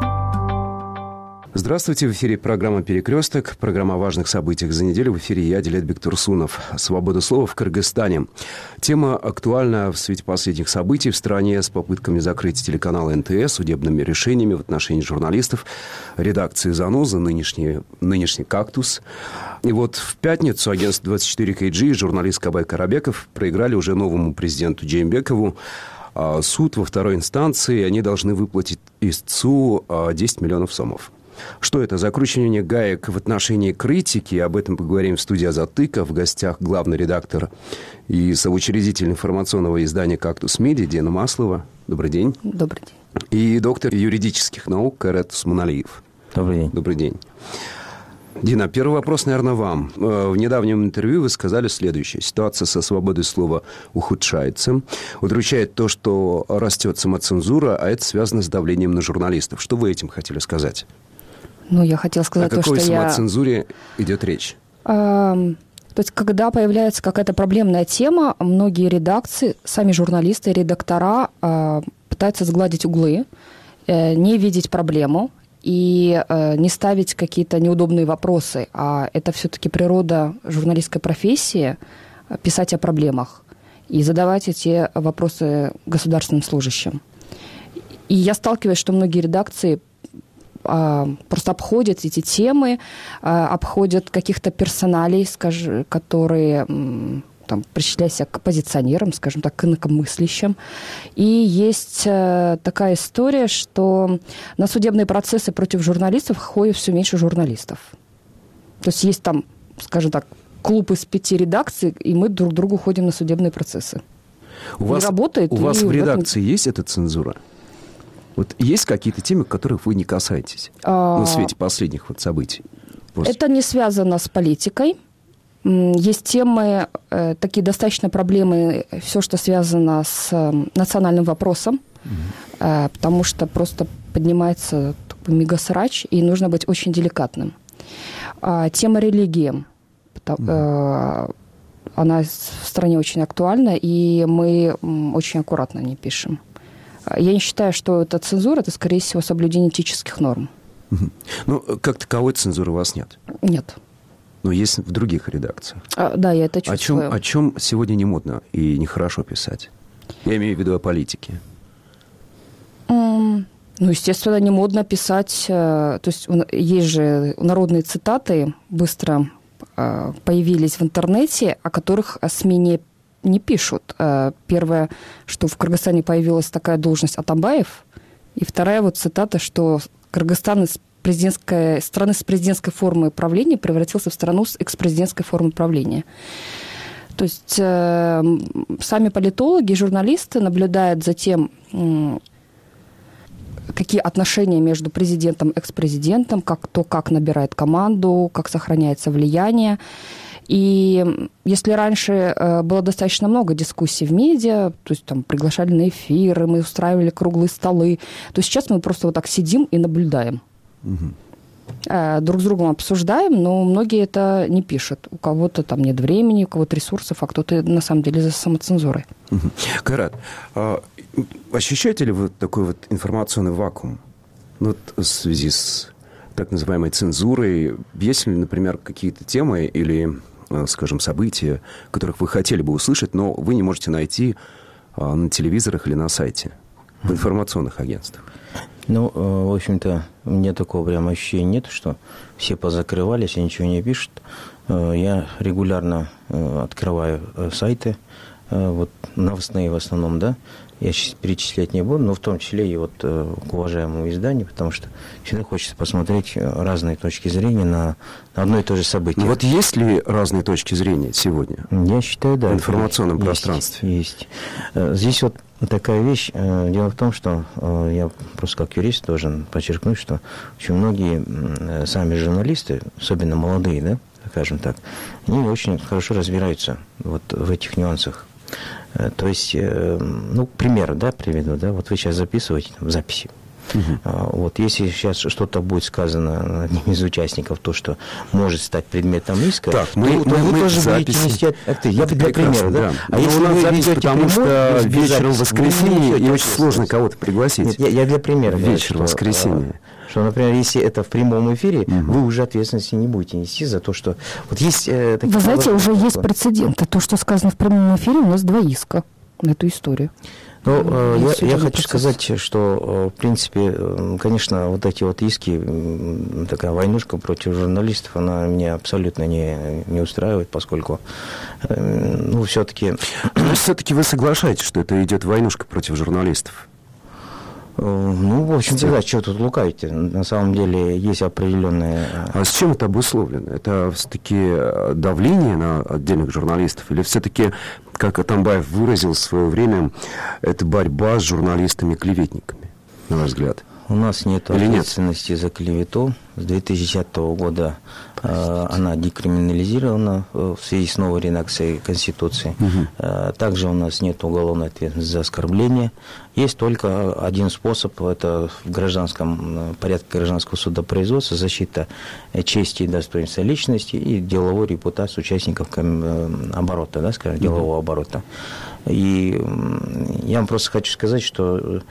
Здравствуйте, в эфире программа «Перекресток», программа о важных событиях за неделю. В эфире я, Дилет Бектурсунов. Свобода слова в Кыргызстане. Тема актуальна в свете последних событий в стране с попытками закрыть телеканал НТС, судебными решениями в отношении журналистов, редакции «Заноза», нынешний «Кактус». И вот в пятницу агентство 24 КГ и журналист Кабай Карабеков проиграли уже новому президенту Джеймбекову суд во второй инстанции. Они должны выплатить истцу 10 миллионов сомов. Что это? Закручивание гаек в отношении критики. Об этом поговорим в студии Азатыка. В гостях главный редактор и соучредитель информационного издания «Кактус Медиа» Дина Маслова. Добрый день. Добрый день. И доктор юридических наук Кайрат Усманалиев. Добрый день. Добрый день. Дина, первый вопрос, наверное, вам. В недавнем интервью вы сказали следующее. Ситуация со свободой слова ухудшается. Удручает то, что растет самоцензура, а это связано с давлением на журналистов. Что вы этим хотели сказать? Ну, я хотела сказать то, что о какой самоцензуре идет речь? То есть, когда появляется какая-то проблемная тема, многие редакции, сами журналисты, редактора пытаются сгладить углы, не видеть проблему и не ставить какие-то неудобные вопросы. А это все-таки природа журналистской профессии – писать о проблемах и задавать эти вопросы государственным служащим. И я сталкиваюсь, что многие редакции просто обходят эти темы, обходят каких-то персоналей, которые там, причисляются к оппозиционерам, скажем так, к инакомыслящим. И есть такая история, что на судебные процессы против журналистов ходит все меньше журналистов. То есть там, скажем так, клуб из 5 редакций, и мы друг к другу ходим на судебные процессы. У вас в редакции есть эта цензура? Вот есть какие-то темы, которых вы не касаетесь в свете последних событий? Это не связано с политикой. Есть темы, такие достаточно проблемы, все, что связано с национальным вопросом, потому что просто поднимается мегасрач, и нужно быть очень деликатным. Тема религии, она в стране очень актуальна, и мы очень аккуратно не пишем. Я не считаю, что это цензура, это, скорее всего, соблюдение этических норм. Ну, как таковой цензуры у вас нет? Нет. Но есть в других редакциях. Да, я это чувствую. О чем сегодня не модно и нехорошо писать? Я имею в виду о политике. Ну, естественно, не модно писать. То есть же народные цитаты, быстро появились в интернете, о которых СМИ не пишут. Первое, что в Кыргызстане появилась такая должность Атамбаев, и вторая цитата, что Кыргызстан из страны с президентской формой правления превратился в страну с экс-президентской формой правления. То есть сами политологи и журналисты наблюдают за тем, какие отношения между президентом и экс-президентом, как набирает команду, как сохраняется влияние. И если раньше было достаточно много дискуссий в медиа, то есть там приглашали на эфиры, мы устраивали круглые столы, то сейчас мы просто так сидим и наблюдаем. Друг с другом обсуждаем, но многие это не пишут. У кого-то там нет времени, у кого-то ресурсов, а кто-то на самом деле за самоцензурой. Кайрат, ощущаете ли вы такой информационный вакуум в связи с так называемой цензурой. Есть ли, например, какие-то темы или, скажем, события, которых вы хотели бы услышать, но вы не можете найти на телевизорах или на сайте, в информационных агентствах? Ну, в общем-то, у меня такого прямо ощущения нет, что все позакрывались и ничего не пишут. Я регулярно открываю сайты, вот новостные в основном, да. Я сейчас перечислять не буду, но в том числе и вот к уважаемому изданию, потому что всегда хочется посмотреть разные точки зрения на одно и то же событие. Вот есть ли разные точки зрения сегодня? Я считаю, да. В информационном пространстве? Есть. Здесь вот такая вещь. Дело в том, что я просто как юрист должен подчеркнуть, что очень многие сами журналисты, особенно молодые, да, скажем так, они очень хорошо разбираются вот в этих нюансах. То есть, ну, к примеру, да, приведу, да, вот вы сейчас записываете там, записи. Вот если сейчас что-то будет сказано одним из участников, то, что может стать предметом иска, так, то вы тоже будете нести акты. Я для примера, да. А если у нас запись, потому что вечером в воскресенье и очень сложно кого-то пригласить. Нет, я для примера. Вечером в воскресенье. Что, например, если это в прямом эфире, вы уже ответственности не будете нести за то, что... Вот есть такие... Вы знаете, уже есть прецеденты. То, что сказано в прямом эфире, у нас 2 иска на эту историю. Ну, я хочу сказать, что, в принципе, конечно, вот эти вот иски, такая войнушка против журналистов, она меня абсолютно не устраивает, поскольку, ну, все-таки... Все-таки вы соглашаетесь, что это идет войнушка против журналистов? Ну, в общем-то, да, что тут лукавите. На самом деле есть определенные... А с чем это обусловлено? Это все-таки давление на отдельных журналистов? Или все-таки, как Атамбаев выразил в свое время, это борьба с журналистами-клеветниками, на ваш взгляд? У нас нет ответственности за клевету. С 2010 года она декриминализирована в связи с новой редакцией Конституции. Также у нас нет уголовной ответственности за оскорбление. Есть только один способ, это в гражданском порядке гражданского судопроизводства, защита чести и достоинства личности и деловой репутации участников оборота, да, скажем, делового оборота. И я вам просто хочу сказать, что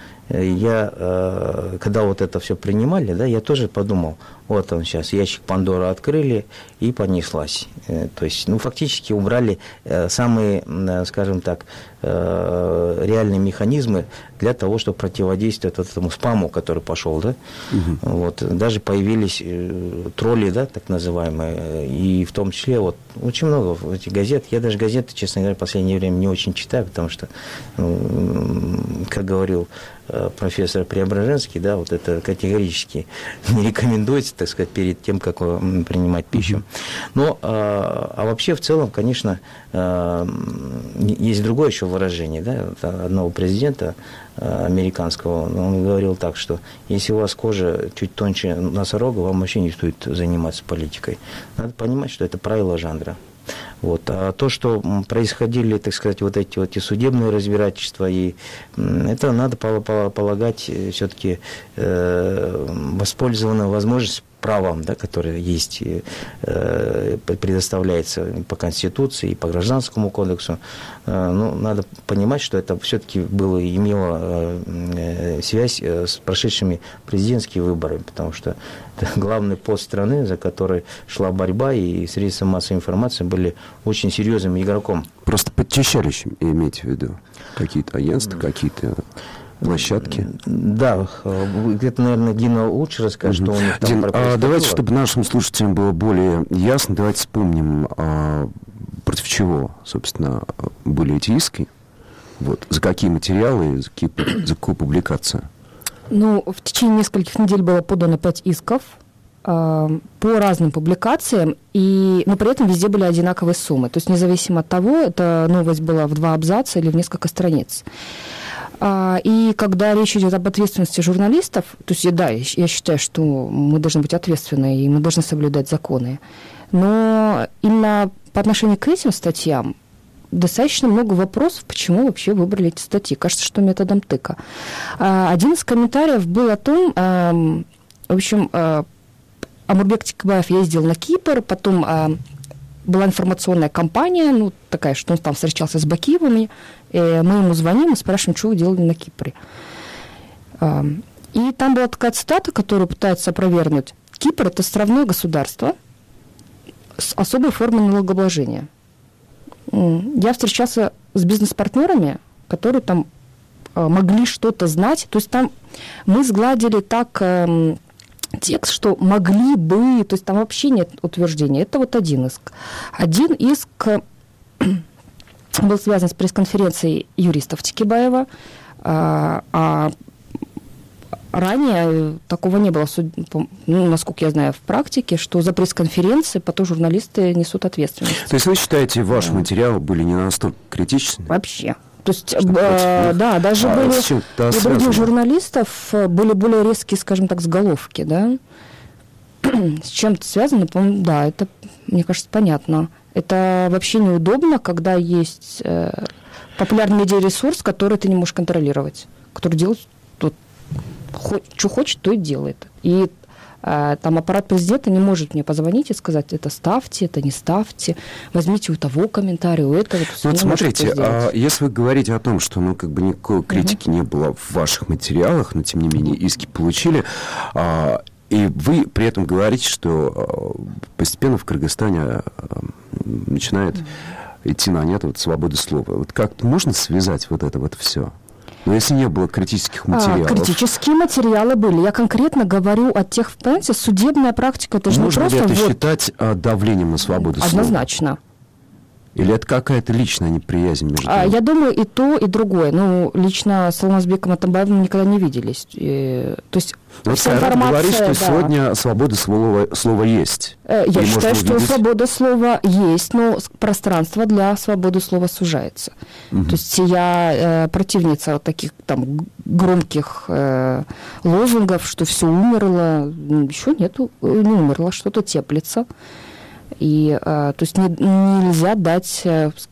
я, когда вот это все принимали, да, я тоже подумал, вот он сейчас, ящик Пандоры открыли, и понеслась. То есть, ну, фактически убрали самые, скажем так, реальные механизмы для того, чтобы противодействовать вот этому спаму, который пошел, да. Вот, даже появились тролли, да, так называемые, и в том числе вот очень много этих газет. Я даже газеты, честно говоря, в последнее время не очень читаю, потому что, как говорил профессор Преображенский, да, вот это категорически не рекомендуется, так сказать, перед тем, как принимать пищу. Но, а вообще, в целом, конечно, есть другое еще выражение, да, одного президента американского, он говорил так, что если у вас кожа чуть тоньше носорога, вам вообще не стоит заниматься политикой. Надо понимать, что это правило жанра. Вот. А то, что происходили, так сказать, вот эти вот и судебные разбирательства, и это надо полагать все-таки воспользованная возможность правом, да, которое есть, предоставляется по Конституции и по Гражданскому кодексу. Ну, надо понимать, что это все-таки имело связь с прошедшими президентскими выборами, потому что это главный пост страны, за который шла борьба, и средства массовой информации были очень серьезным игроком. Просто подчищалищем, имеете в виду? Какие-то агентства, какие-то площадки? Да, где-то, наверное, Дина лучше расскажет, что у них там происходило. Давайте, чтобы нашим слушателям было более ясно, давайте вспомним, против чего, собственно, были эти иски, вот, за какие материалы, за какую публикацию? Ну, в течение нескольких недель было подано 5 исков по разным публикациям, но при этом везде были одинаковые суммы. То есть независимо от того, эта новость была в 2 абзаца или в несколько страниц. И когда речь идет об ответственности журналистов, то есть, да, я считаю, что мы должны быть ответственны, и мы должны соблюдать законы. Но именно по отношению к этим статьям достаточно много вопросов, почему вообще выбрали эти статьи. Кажется, что методом тыка. Один из комментариев был о том, в общем, Амурбек Текебаев ездил на Кипр, потом была информационная кампания, ну, такая, что он там встречался с Бакиевыми, мы ему звоним и спрашиваем, что вы делали на Кипре. И там была такая цитата, которую пытаются опровергнуть. Кипр – это островное государство с особой формой налогообложения. Я встречался с бизнес-партнерами, которые там могли что-то знать. То есть там мы сгладили так текст, что могли бы, то есть там вообще нет утверждения. Это вот один иск. Один иск был связан с пресс-конференцией юристов Текебаева, а ранее такого не было, насколько я знаю, в практике, что за пресс-конференции потом журналисты несут ответственность. То есть вы считаете, ваши материалы были не настолько критичны? Вообще. То есть, да, даже были у других журналистов были более резкие, скажем так, заголовки, да. С чем-то связано, по-моему, да, это, мне кажется, понятно. Это вообще неудобно, когда есть популярный медиаресурс, который ты не можешь контролировать, который делает что хочет, то и делает. И там аппарат президента не может мне позвонить и сказать, это ставьте, это не ставьте, возьмите у того комментария, у этого. Вот смотрите, если вы говорите о том, что никакой критики не было в ваших материалах, но тем не менее иски получили, и вы при этом говорите, что постепенно в Кыргызстане начинает идти на нет свободы слова. Вот как можно связать вот это вот все? Но если не было критических материалов... Критические материалы были. Я конкретно говорю о тех, понимаете, судебная практика, это же не просто... Можно ли это считать давлением на свободу слова? Однозначно. Или это какая-то личная неприязнь между ними? Я думаю, и то, и другое. Ну, лично с Алмазбеком Атамбаевым никогда не виделись. То есть вся информация... говорит, что сегодня свобода слова есть. Я считаю, что свобода слова есть, но пространство для свободы слова сужается. То есть я противница таких там громких лозунгов, что все умерло. Еще нету, не умерло, что-то теплится. И, то есть нельзя дать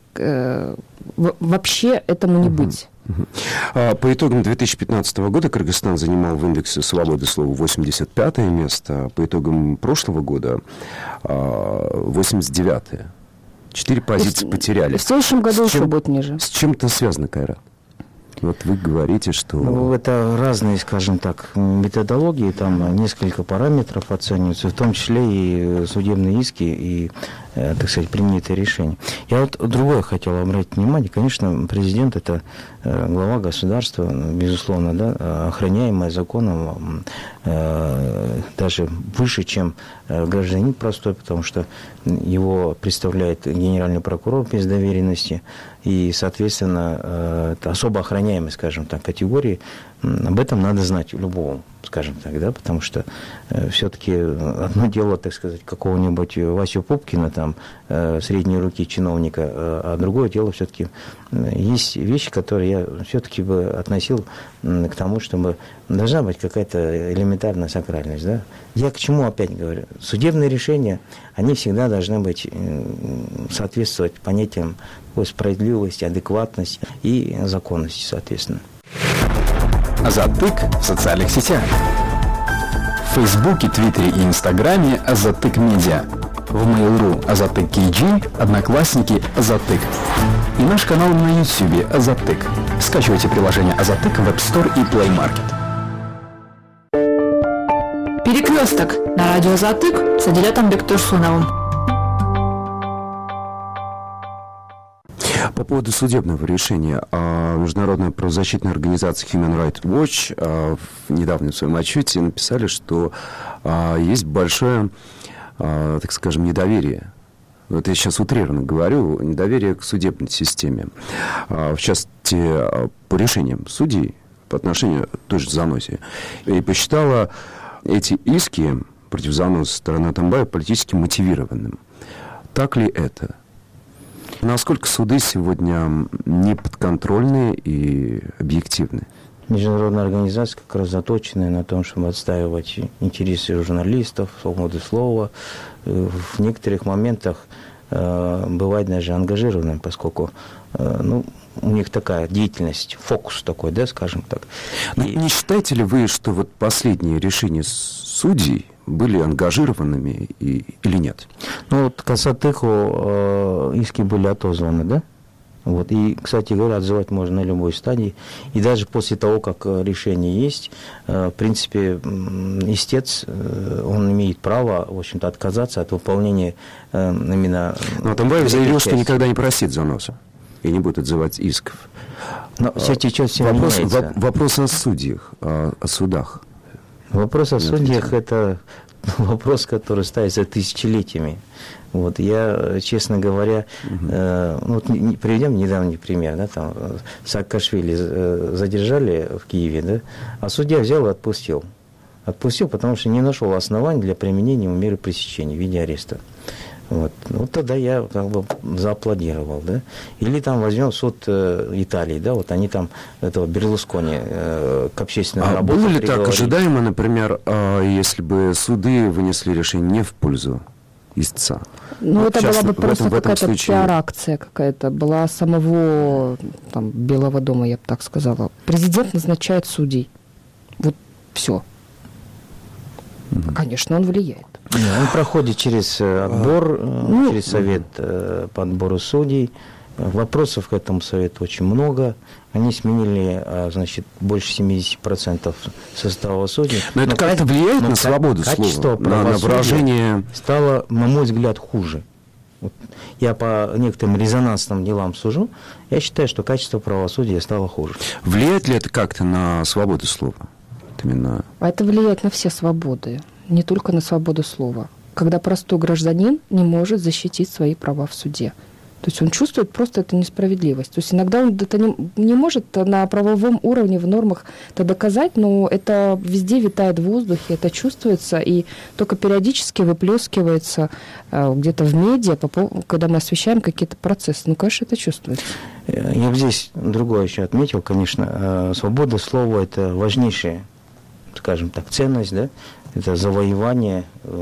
вообще этому не быть. По итогам 2015 года Кыргызстан занимал в индексе свободы слова 85-е место, по итогам прошлого года 89-е. 4 позиции потеряли. В следующем году еще будет ниже. С чем это связано, Кайрат? Вот вы говорите, что... это разные, скажем так, методологии, там несколько параметров оцениваются, в том числе и судебные иски, и, так сказать, принятые решения. Я вот другое хотел обратить внимание. Конечно, президент – это глава государства, безусловно, да, охраняемая законом, даже выше, чем гражданин простой, потому что его представляет генеральный прокурор без доверенности, и, соответственно, это особо охраняемой, скажем так, категории. Об этом надо знать любому, скажем так, да, потому что все-таки одно дело, так сказать, какого-нибудь Васю Пупкина, там, средней руки чиновника, а другое дело все-таки есть вещи, которые я все-таки бы относил к тому, чтобы должна быть какая-то элементарная сакральность, да. Я к чему опять говорю? Судебные решения, они всегда должны быть, соответствовать понятиям справедливости, адекватности и законности, соответственно. Затык в социальных сетях. В Фейсбуке, Твиттере и Инстаграме Затык Медиа. В Mail.ru Затык KG, Одноклассники Затык. И наш канал на Ютубе Затык. Скачивайте приложение Затык в App Store и Play Market. Перекресток на радио Затык с Адилетом Бектурсуновым. По поводу судебного решения, международная правозащитная организация Human Rights Watch в недавнем своем отчете написали, что есть большое, так скажем, недоверие. Вот я сейчас утрированно говорю, недоверие к судебной системе. В частности, по решениям судей по отношению к той же Занозе. И посчитала эти иски против Занозы со стороны Атамбаева политически мотивированным. Так ли это? Насколько суды сегодня неподконтрольные и объективны? Международная организация как раз заточенная на том, чтобы отстаивать интересы журналистов, свободы слова. В некоторых моментах бывает даже ангажированным, поскольку у них такая деятельность, фокус такой, да, скажем так. Не считаете ли вы, что вот последние решения судей были ангажированными или нет? Ну, вот к Асатыху иски были отозваны, да? Вот. И, кстати говоря, отзывать можно на любой стадии. И даже после того, как решение есть, в принципе, истец, он имеет право, в общем-то, отказаться от выполнения именно... Но Атамбаев заявил, что никогда не простит заноса и не будет отзывать исков. Но сейчас все вопрос о судьях, о судах. Вопрос о судьях – это вопрос, который ставится тысячелетиями. Вот, я, честно говоря, приведем недавний пример, да, там Саакашвили задержали в Киеве, да, а судья взял и отпустил. Отпустил, потому что не нашел оснований для применения меры пресечения в виде ареста. Вот тогда я как бы зааплодировал, да. Или там возьмем суд Италии, да, вот они там этого Берлускони к общественной работе. Было ли так ожидаемо, например, если бы суды вынесли решение не в пользу истца? Это была бы просто какая-то пиар-акция какая-то, была самого там, Белого дома, я бы так сказала. Президент назначает судей. Вот все. Конечно, он влияет. Он проходит через отбор, через совет по отбору судей. Вопросов к этому совету очень много. Они сменили, значит, больше 70% состава судей. Но это как-то влияет на свободу слова, на выражение... стало, на мой взгляд, хуже. Вот я по некоторым резонансным делам сужу. Я считаю, что качество правосудия стало хуже. Влияет ли это как-то на свободу слова? Именно... Это влияет на все свободы, не только на свободу слова. Когда простой гражданин не может защитить свои права в суде. То есть он чувствует просто эту несправедливость. То есть иногда он это не может на правовом уровне, в нормах это доказать, но это везде витает в воздухе, это чувствуется, и только периодически выплескивается где-то в медиа, когда мы освещаем какие-то процессы. Ну, конечно, это чувствуется. Я бы здесь другое еще отметил, конечно. Свобода слова – это важнейшая, скажем так, ценность, да? Это завоевание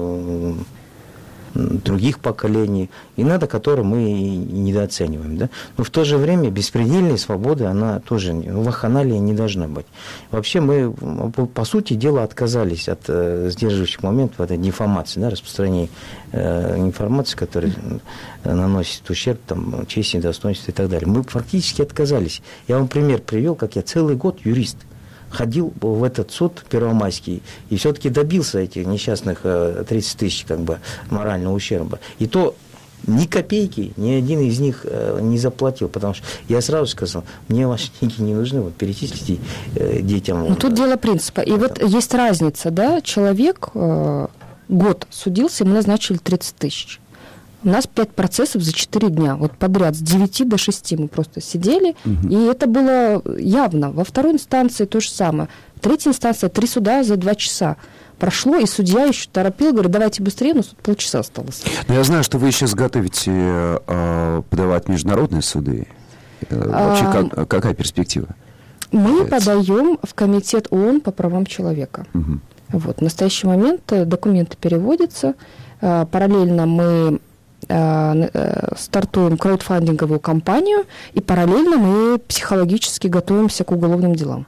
других поколений, и надо которое мы недооцениваем. Да? Но в то же время беспредельной свободы, она тоже вакханалия не должна быть. Вообще мы, по сути дела, отказались от сдерживающих моментов, от дефамации, да, распространения информации, которая наносит ущерб там, чести, достоинству и так далее. Мы фактически отказались. Я вам пример привел, как я целый год юрист ходил в этот суд первомайский и все-таки добился этих несчастных 30 тысяч как бы морального ущерба. И то ни копейки ни один из них не заплатил, потому что я сразу сказал, мне ваши деньги не нужны, вот перечислите детям. Ну, тут дело принципа. И вот есть разница, да, человек год судился, ему назначили 30 тысяч. У нас 5 процессов за 4 дня, вот подряд, с 9 до 6 мы просто сидели, и это было явно. Во второй инстанции то же самое. Третья инстанция, 3 суда за 2 часа. Прошло, и судья еще торопил, говорит, давайте быстрее, у нас тут полчаса осталось. Но я знаю, что вы сейчас готовите подавать международные суды. Вообще, какая перспектива? Мы подаем в Комитет ООН по правам человека. Вот, в настоящий момент документы переводятся. Параллельно мы стартуем краудфандинговую кампанию, и параллельно мы психологически готовимся к уголовным делам.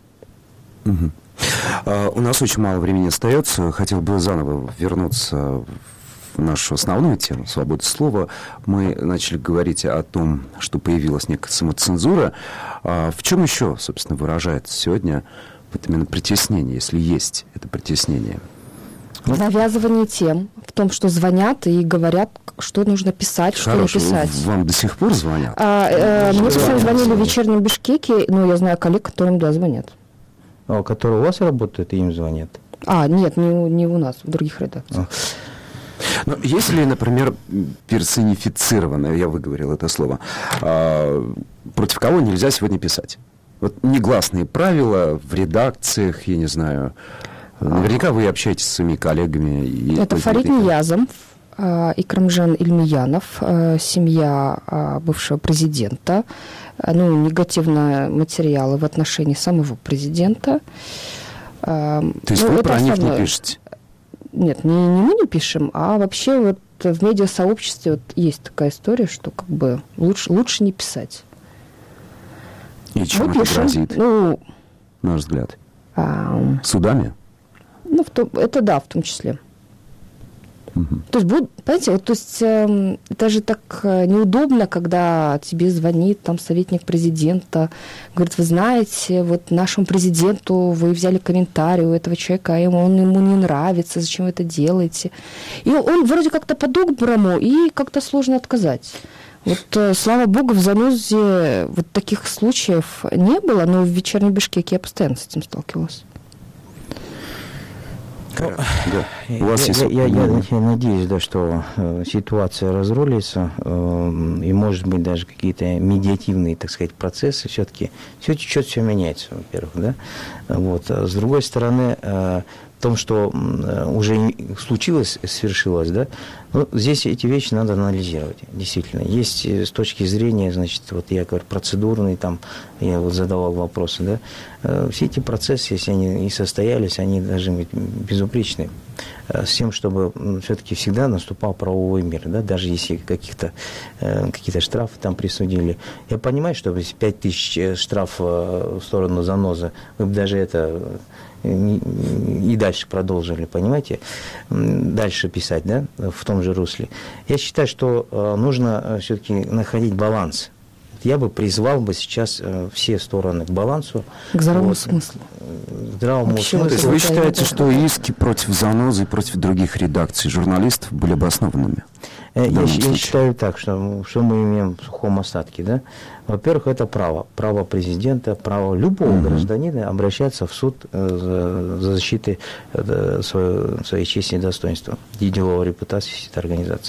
У нас очень мало времени остается. Хотел бы заново вернуться в нашу основную тему свободы слова. Мы начали говорить о том, что появилась некая самоцензура. В чем еще, собственно, выражается сегодня вот именно притеснение, если есть это притеснение? В навязывании тем, в том, что звонят и говорят, что нужно писать, что не писать. Вам до сих пор звонят? Мне постоянно звонили в вечернем Бишкеке, но я знаю коллег, которым, да, звонят. А которые у вас работают, и им звонят? Нет, не у нас, в других редакциях. Но если, например, персонифицированное, я выговорил это слово, против кого нельзя сегодня писать? Вот негласные правила в редакциях, я не знаю... Наверняка вы общаетесь с своими коллегами. Это Фарид Ниязов, Икрамжан Ильмиянов, семья бывшего президента, негативные материалы в отношении самого президента. То есть вы про них не пишете? Нет, не мы не пишем, а вообще вот в медиасообществе вот есть такая история, что как бы лучше не писать. И чем это грозит, на ваш взгляд? Судами? Это да, в том числе. То есть, понимаете, вот, то есть это же так неудобно, когда тебе звонит там советник президента, говорит, вы знаете, вот нашему президенту вы взяли комментарий у этого человека, а он ему не нравится, зачем вы это делаете. И он вроде как-то по-доброму, и как-то сложно отказать. Вот, слава богу, в Занозде вот таких случаев не было, но в вечерней Бишкеке я постоянно с этим сталкивалась. Я надеюсь, да, что ситуация разрулится, и, может быть, даже какие-то медиативные, так сказать, процессы все-таки течет, все меняется, во-первых, да. Вот. С другой стороны, в том, что уже случилось, свершилось, да, ну, здесь эти вещи надо анализировать, действительно. Есть с точки зрения, значит, вот я говорю, процедурный, там, я вот задавал вопросы, да, все эти процессы, если они и состоялись, они должны быть безупречны, с тем, чтобы все-таки всегда наступал правовой мир, да, даже если какие-то штрафы там присудили. Я понимаю, что 5000 штраф в сторону заноза, вы бы даже это и дальше продолжили, понимаете, дальше писать, да, в том же русле. Я считаю, что нужно все-таки находить баланс. Я бы призвал бы сейчас все стороны к балансу. К здравому смыслу. То есть вы считаете, что иски против занозы и против других редакций журналистов были обоснованными? Я считаю так, что мы имеем в сухом остатке, да. Во-первых, это право президента, право любого гражданина обращаться в суд за защитой своей чести и достоинства, и деловой репутации этой организации.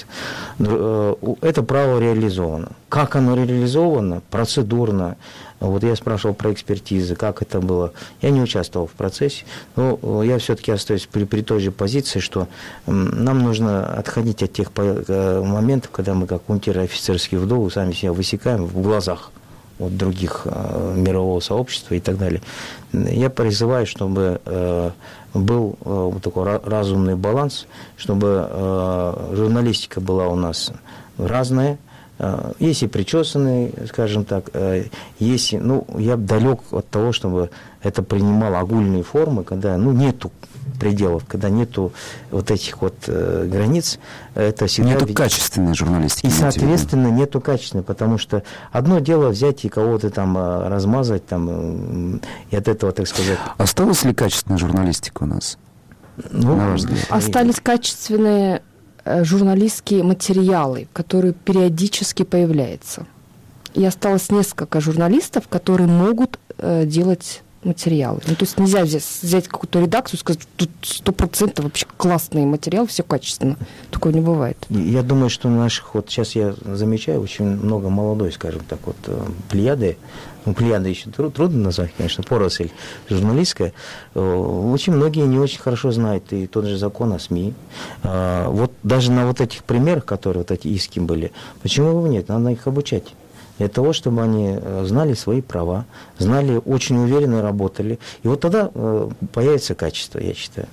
Это право реализовано. Как оно реализовано? Процедурно. Вот я спрашивал про экспертизы, как это было. Я не участвовал в процессе, но я все-таки остаюсь при той же позиции, что нам нужно отходить от тех моментов, когда мы, как унтер-офицерские вдовы, сами себя высекаем в глазах от других мирового сообщества и так далее. Я призываю, чтобы был такой разумный баланс, чтобы журналистика была у нас разная. Есть и причесанные, скажем так, есть, я далек от того, чтобы это принимало огульные формы, когда, нету пределов, когда нету вот этих вот границ, это всегда... Нету качественной журналистики. И, соответственно, нету качественной, потому что одно дело взять и кого-то там размазать, там, и от этого, так сказать... Осталась ли качественная журналистика у нас? На ваш взгляд? Остались качественные журналистские материалы, которые периодически появляются. И осталось несколько журналистов, которые могут делать материалы. То есть нельзя взять какую-то редакцию и сказать, тут 100% вообще классный материал, все качественно. Такого не бывает. Я думаю, что наших, вот сейчас я замечаю, очень много молодой, скажем так, вот плеяды. Плеяды еще трудно назвать, конечно, поросль журналистская. Очень многие не очень хорошо знают и тот же закон о СМИ. Вот даже на вот этих примерах, которые вот эти иски были, почему бы нет? Надо их обучать. Для того, чтобы они знали свои права, знали, очень уверенно работали. И вот тогда появится качество, я считаю.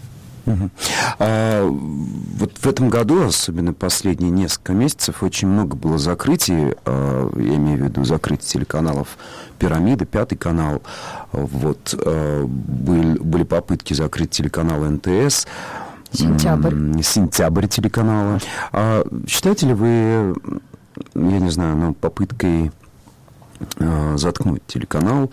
Вот в этом году, особенно последние несколько месяцев, очень много было закрытий, я имею в виду закрытие телеканалов «Пирамида», «Пятый канал». Вот, были попытки закрыть телеканал НТС. Сентябрь телеканала. Считаете ли вы, я не знаю, попыткой заткнуть телеканал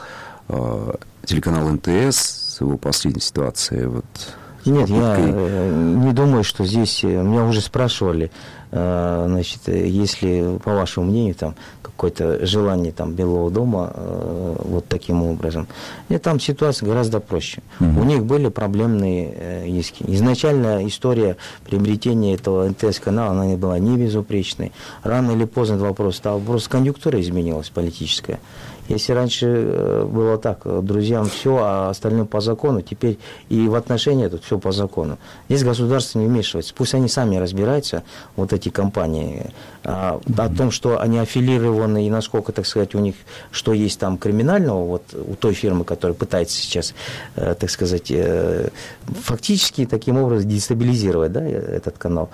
НТС с его последней ситуацией? Вот, нет, я не думаю, что здесь... Меня уже спрашивали, значит, если, по вашему мнению, там какое-то желание там, Белого дома вот таким образом. Нет, там ситуация гораздо проще. У них были проблемные иски. Изначально история приобретения этого НТС-канала, она не была не безупречной. Рано или поздно этот вопрос стал. Просто конъюнктура изменилась политическая. Если раньше было так, друзьям все, а остальным по закону, теперь и в отношении тут все по закону. Здесь государство не вмешивается. Пусть они сами разбираются, вот эти компании, о том, что они аффилированы и насколько, так сказать, у них, что есть там криминального, вот у той фирмы, которая пытается сейчас, так сказать, фактически таким образом дестабилизировать, да, этот канал.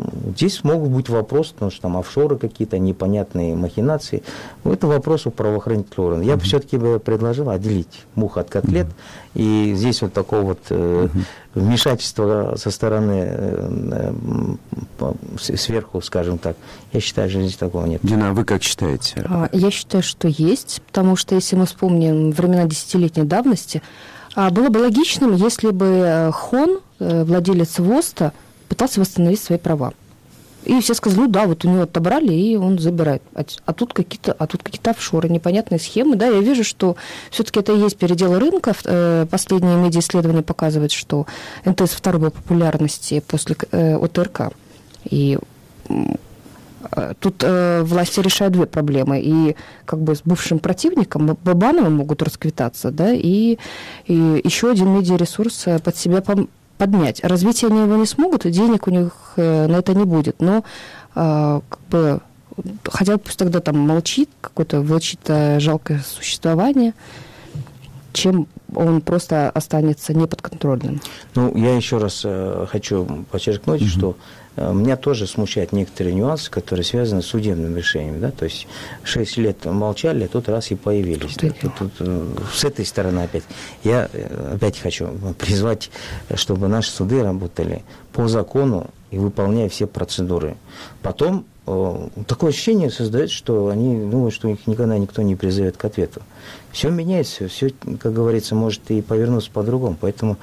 Здесь могут быть вопросы, потому что там офшоры какие-то, непонятные махинации. Это вопрос у правоохранительных правоохранительные органы. Я бы все-таки предложил отделить мух от котлет. И здесь вот такого вот вмешательства со стороны сверху, скажем так, я считаю, что здесь такого нет. Дина, а вы как считаете? Я считаю, что есть, потому что если мы вспомним времена десятилетней давности, было бы логичным, если бы Хон, владелец ВОСТа, пытался восстановить свои права. И все сказали, ну да, вот у него отобрали, и он забирает. А тут какие-то офшоры, непонятные схемы. Да, я вижу, что все-таки это и есть передел рынка. Последние медиаисследования показывают, что МТС второй по популярности после ОТРК. И тут власти решают две проблемы. И как бы с бывшим противником Бабановым могут расквитаться, да, и еще один медиаресурс под себя поднять. Развитие они его не смогут, и денег у них на это не будет. Но как бы хотя бы пусть тогда там молчит, какое-то влачит жалкое существование, чем он просто останется неподконтрольным. Ну, я еще раз хочу подчеркнуть, что меня тоже смущают некоторые нюансы, которые связаны с судебным решением. Да? То есть 6 лет молчали, а тут раз и появились. Да? Тут, с этой стороны опять. Я опять хочу призвать, чтобы наши суды работали по закону и выполняя все процедуры. Потом такое ощущение создается, что они думают, что их никогда никто не призовет к ответу. Все меняется, все, как говорится, может и повернуться по-другому. Поэтому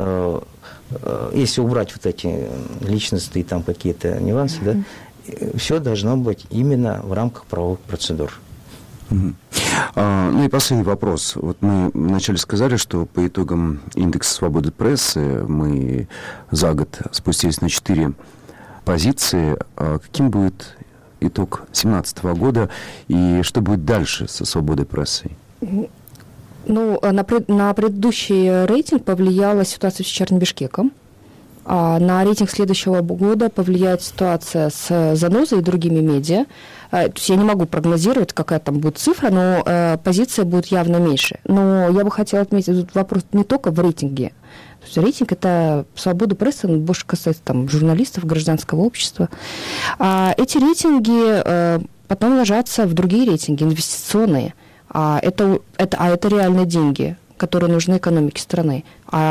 если убрать вот эти личностные там какие-то нюансы, да, все должно быть именно в рамках правовых процедур. Ну и последний вопрос. Вот мы вначале сказали, что по итогам индекса свободы прессы мы за год спустились на 4 позиции. Каким будет итог 2017 года и что будет дальше со свободой прессы? Ну, на предыдущий рейтинг повлияла ситуация с Черно-Бишкеком. А на рейтинг следующего года повлияет ситуация с «Занозой» и другими медиа. То есть я не могу прогнозировать, какая там будет цифра, но позиция будет явно меньше. Но я бы хотела отметить, тут вопрос не только в рейтинге. То есть рейтинг – это свобода прессы, он больше касается там, журналистов, гражданского общества. А эти рейтинги потом ложатся в другие рейтинги, инвестиционные. Это реальные деньги, которые нужны экономике страны.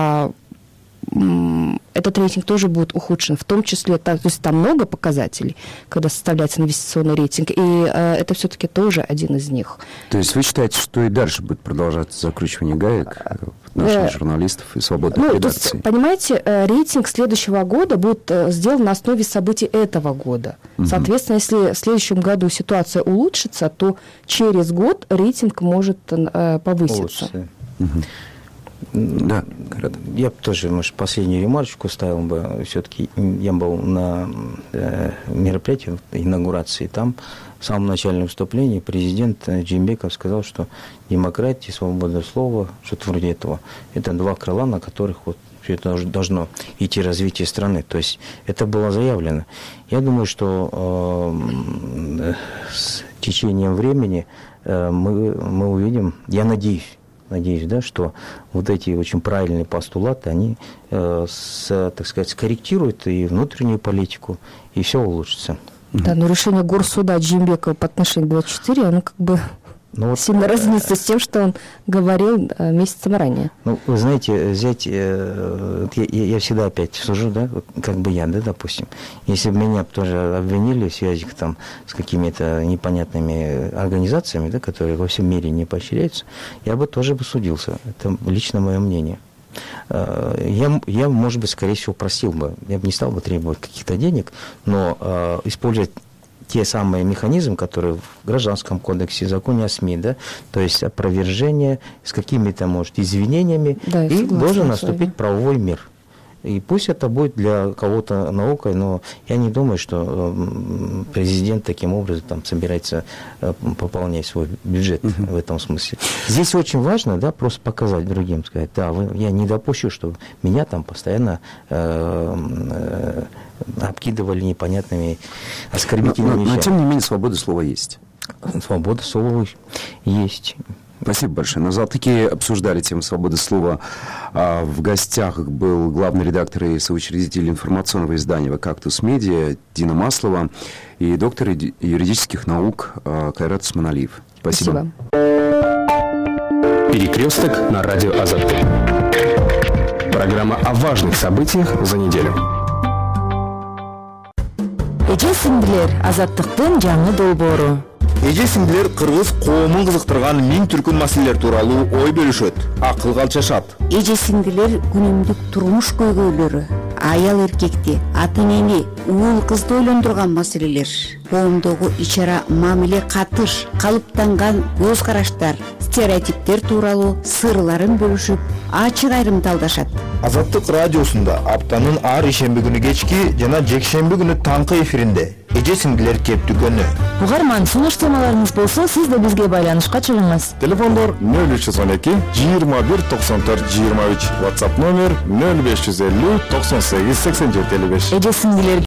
Этот рейтинг тоже будет ухудшен, в том числе, то есть там много показателей, когда составляется инвестиционный рейтинг, и это все-таки тоже один из них. То есть вы считаете, что и дальше будет продолжаться закручивание гаек наших журналистов и свободных редакций? Понимаете, рейтинг следующего года будет сделан на основе событий этого года. Соответственно, если в следующем году ситуация улучшится, то через год рейтинг может повыситься. Да, я бы тоже, может, последнюю ремарочку ставил бы. Все-таки я был на мероприятии инаугурации. Там в самом начальном выступлении президент Джеймбеков сказал, что демократия, свобода слова, что-то вроде этого, это два крыла, на которых вот все это должно идти развитие страны. То есть это было заявлено. Я думаю, что с течением времени мы увидим, я надеюсь, да, что вот эти очень правильные постулаты, они, так сказать, скорректируют и внутреннюю политику, и все улучшится. Да, но решение Горсуда Джеймбекова по отношению к 24, оно как бы сильно разнится с тем, что он говорил месяцем ранее. Ну, вы знаете, взять, я всегда опять сужу, да, как бы я, да, допустим, если бы меня тоже обвинили в связи там, с какими-то непонятными организациями, да, которые во всем мире не поощряются, я бы тоже судился. Это лично мое мнение. Я, может быть, скорее всего, просил бы, я бы не стал бы требовать каких-то денег, но использовать те самые механизмы, которые в Гражданском кодексе, законе о СМИ, да, то есть опровержение с какими-то, может, извинениями, да, и должен наступить правовой мир. И пусть это будет для кого-то наукой, но я не думаю, что президент таким образом там собирается пополнять свой бюджет в этом смысле. Здесь очень важно, да, просто показать другим, сказать, да, я не допущу, чтобы меня там постоянно обкидывали непонятными оскорбительными вещами. Но тем не менее свобода слова есть. Свобода слова есть. Спасибо большое. На «Залтыке» обсуждали тему свободы слова. В гостях был главный редактор и соучредитель информационного издания «Кактус Медиа» Дина Маслова и доктор юридических наук Кайрат Усманалиев. Спасибо. Спасибо. Перекресток на радио Азаттык. Программа о важных событиях за неделю. Эже сиңдилер, Азаттыктын жаңы долбоору. Эже сиңдилер кыргыз коомун кызыктырган миң түркүн маселелер тууралуу ой бөлүшөт, акылга алчашат. Эже сиңдилер күнүмдүк турмуш көйгөйлөрү, аял эркекти, ата энени, уул кызды ойлондурган маселелер, коомдогу ич-ара мамиле катыш, калыптанган көз караштар, стереотиптер тууралуу сырларын бөлүшүп, ачык айрымдалдашат. Азаттык радиосунда аптанын ар ишемби күнү кечки жана жекшемби күнү таңкы эфиринде эже сиңдилер кептүгөнү. Угарман, сунуш темаларыңыз болсо, сиз да бизге байланышка чыгыңыз. Телефондор 0312 21 94 23, WhatsApp номер 0550 98 87 55. Эже сиңдилер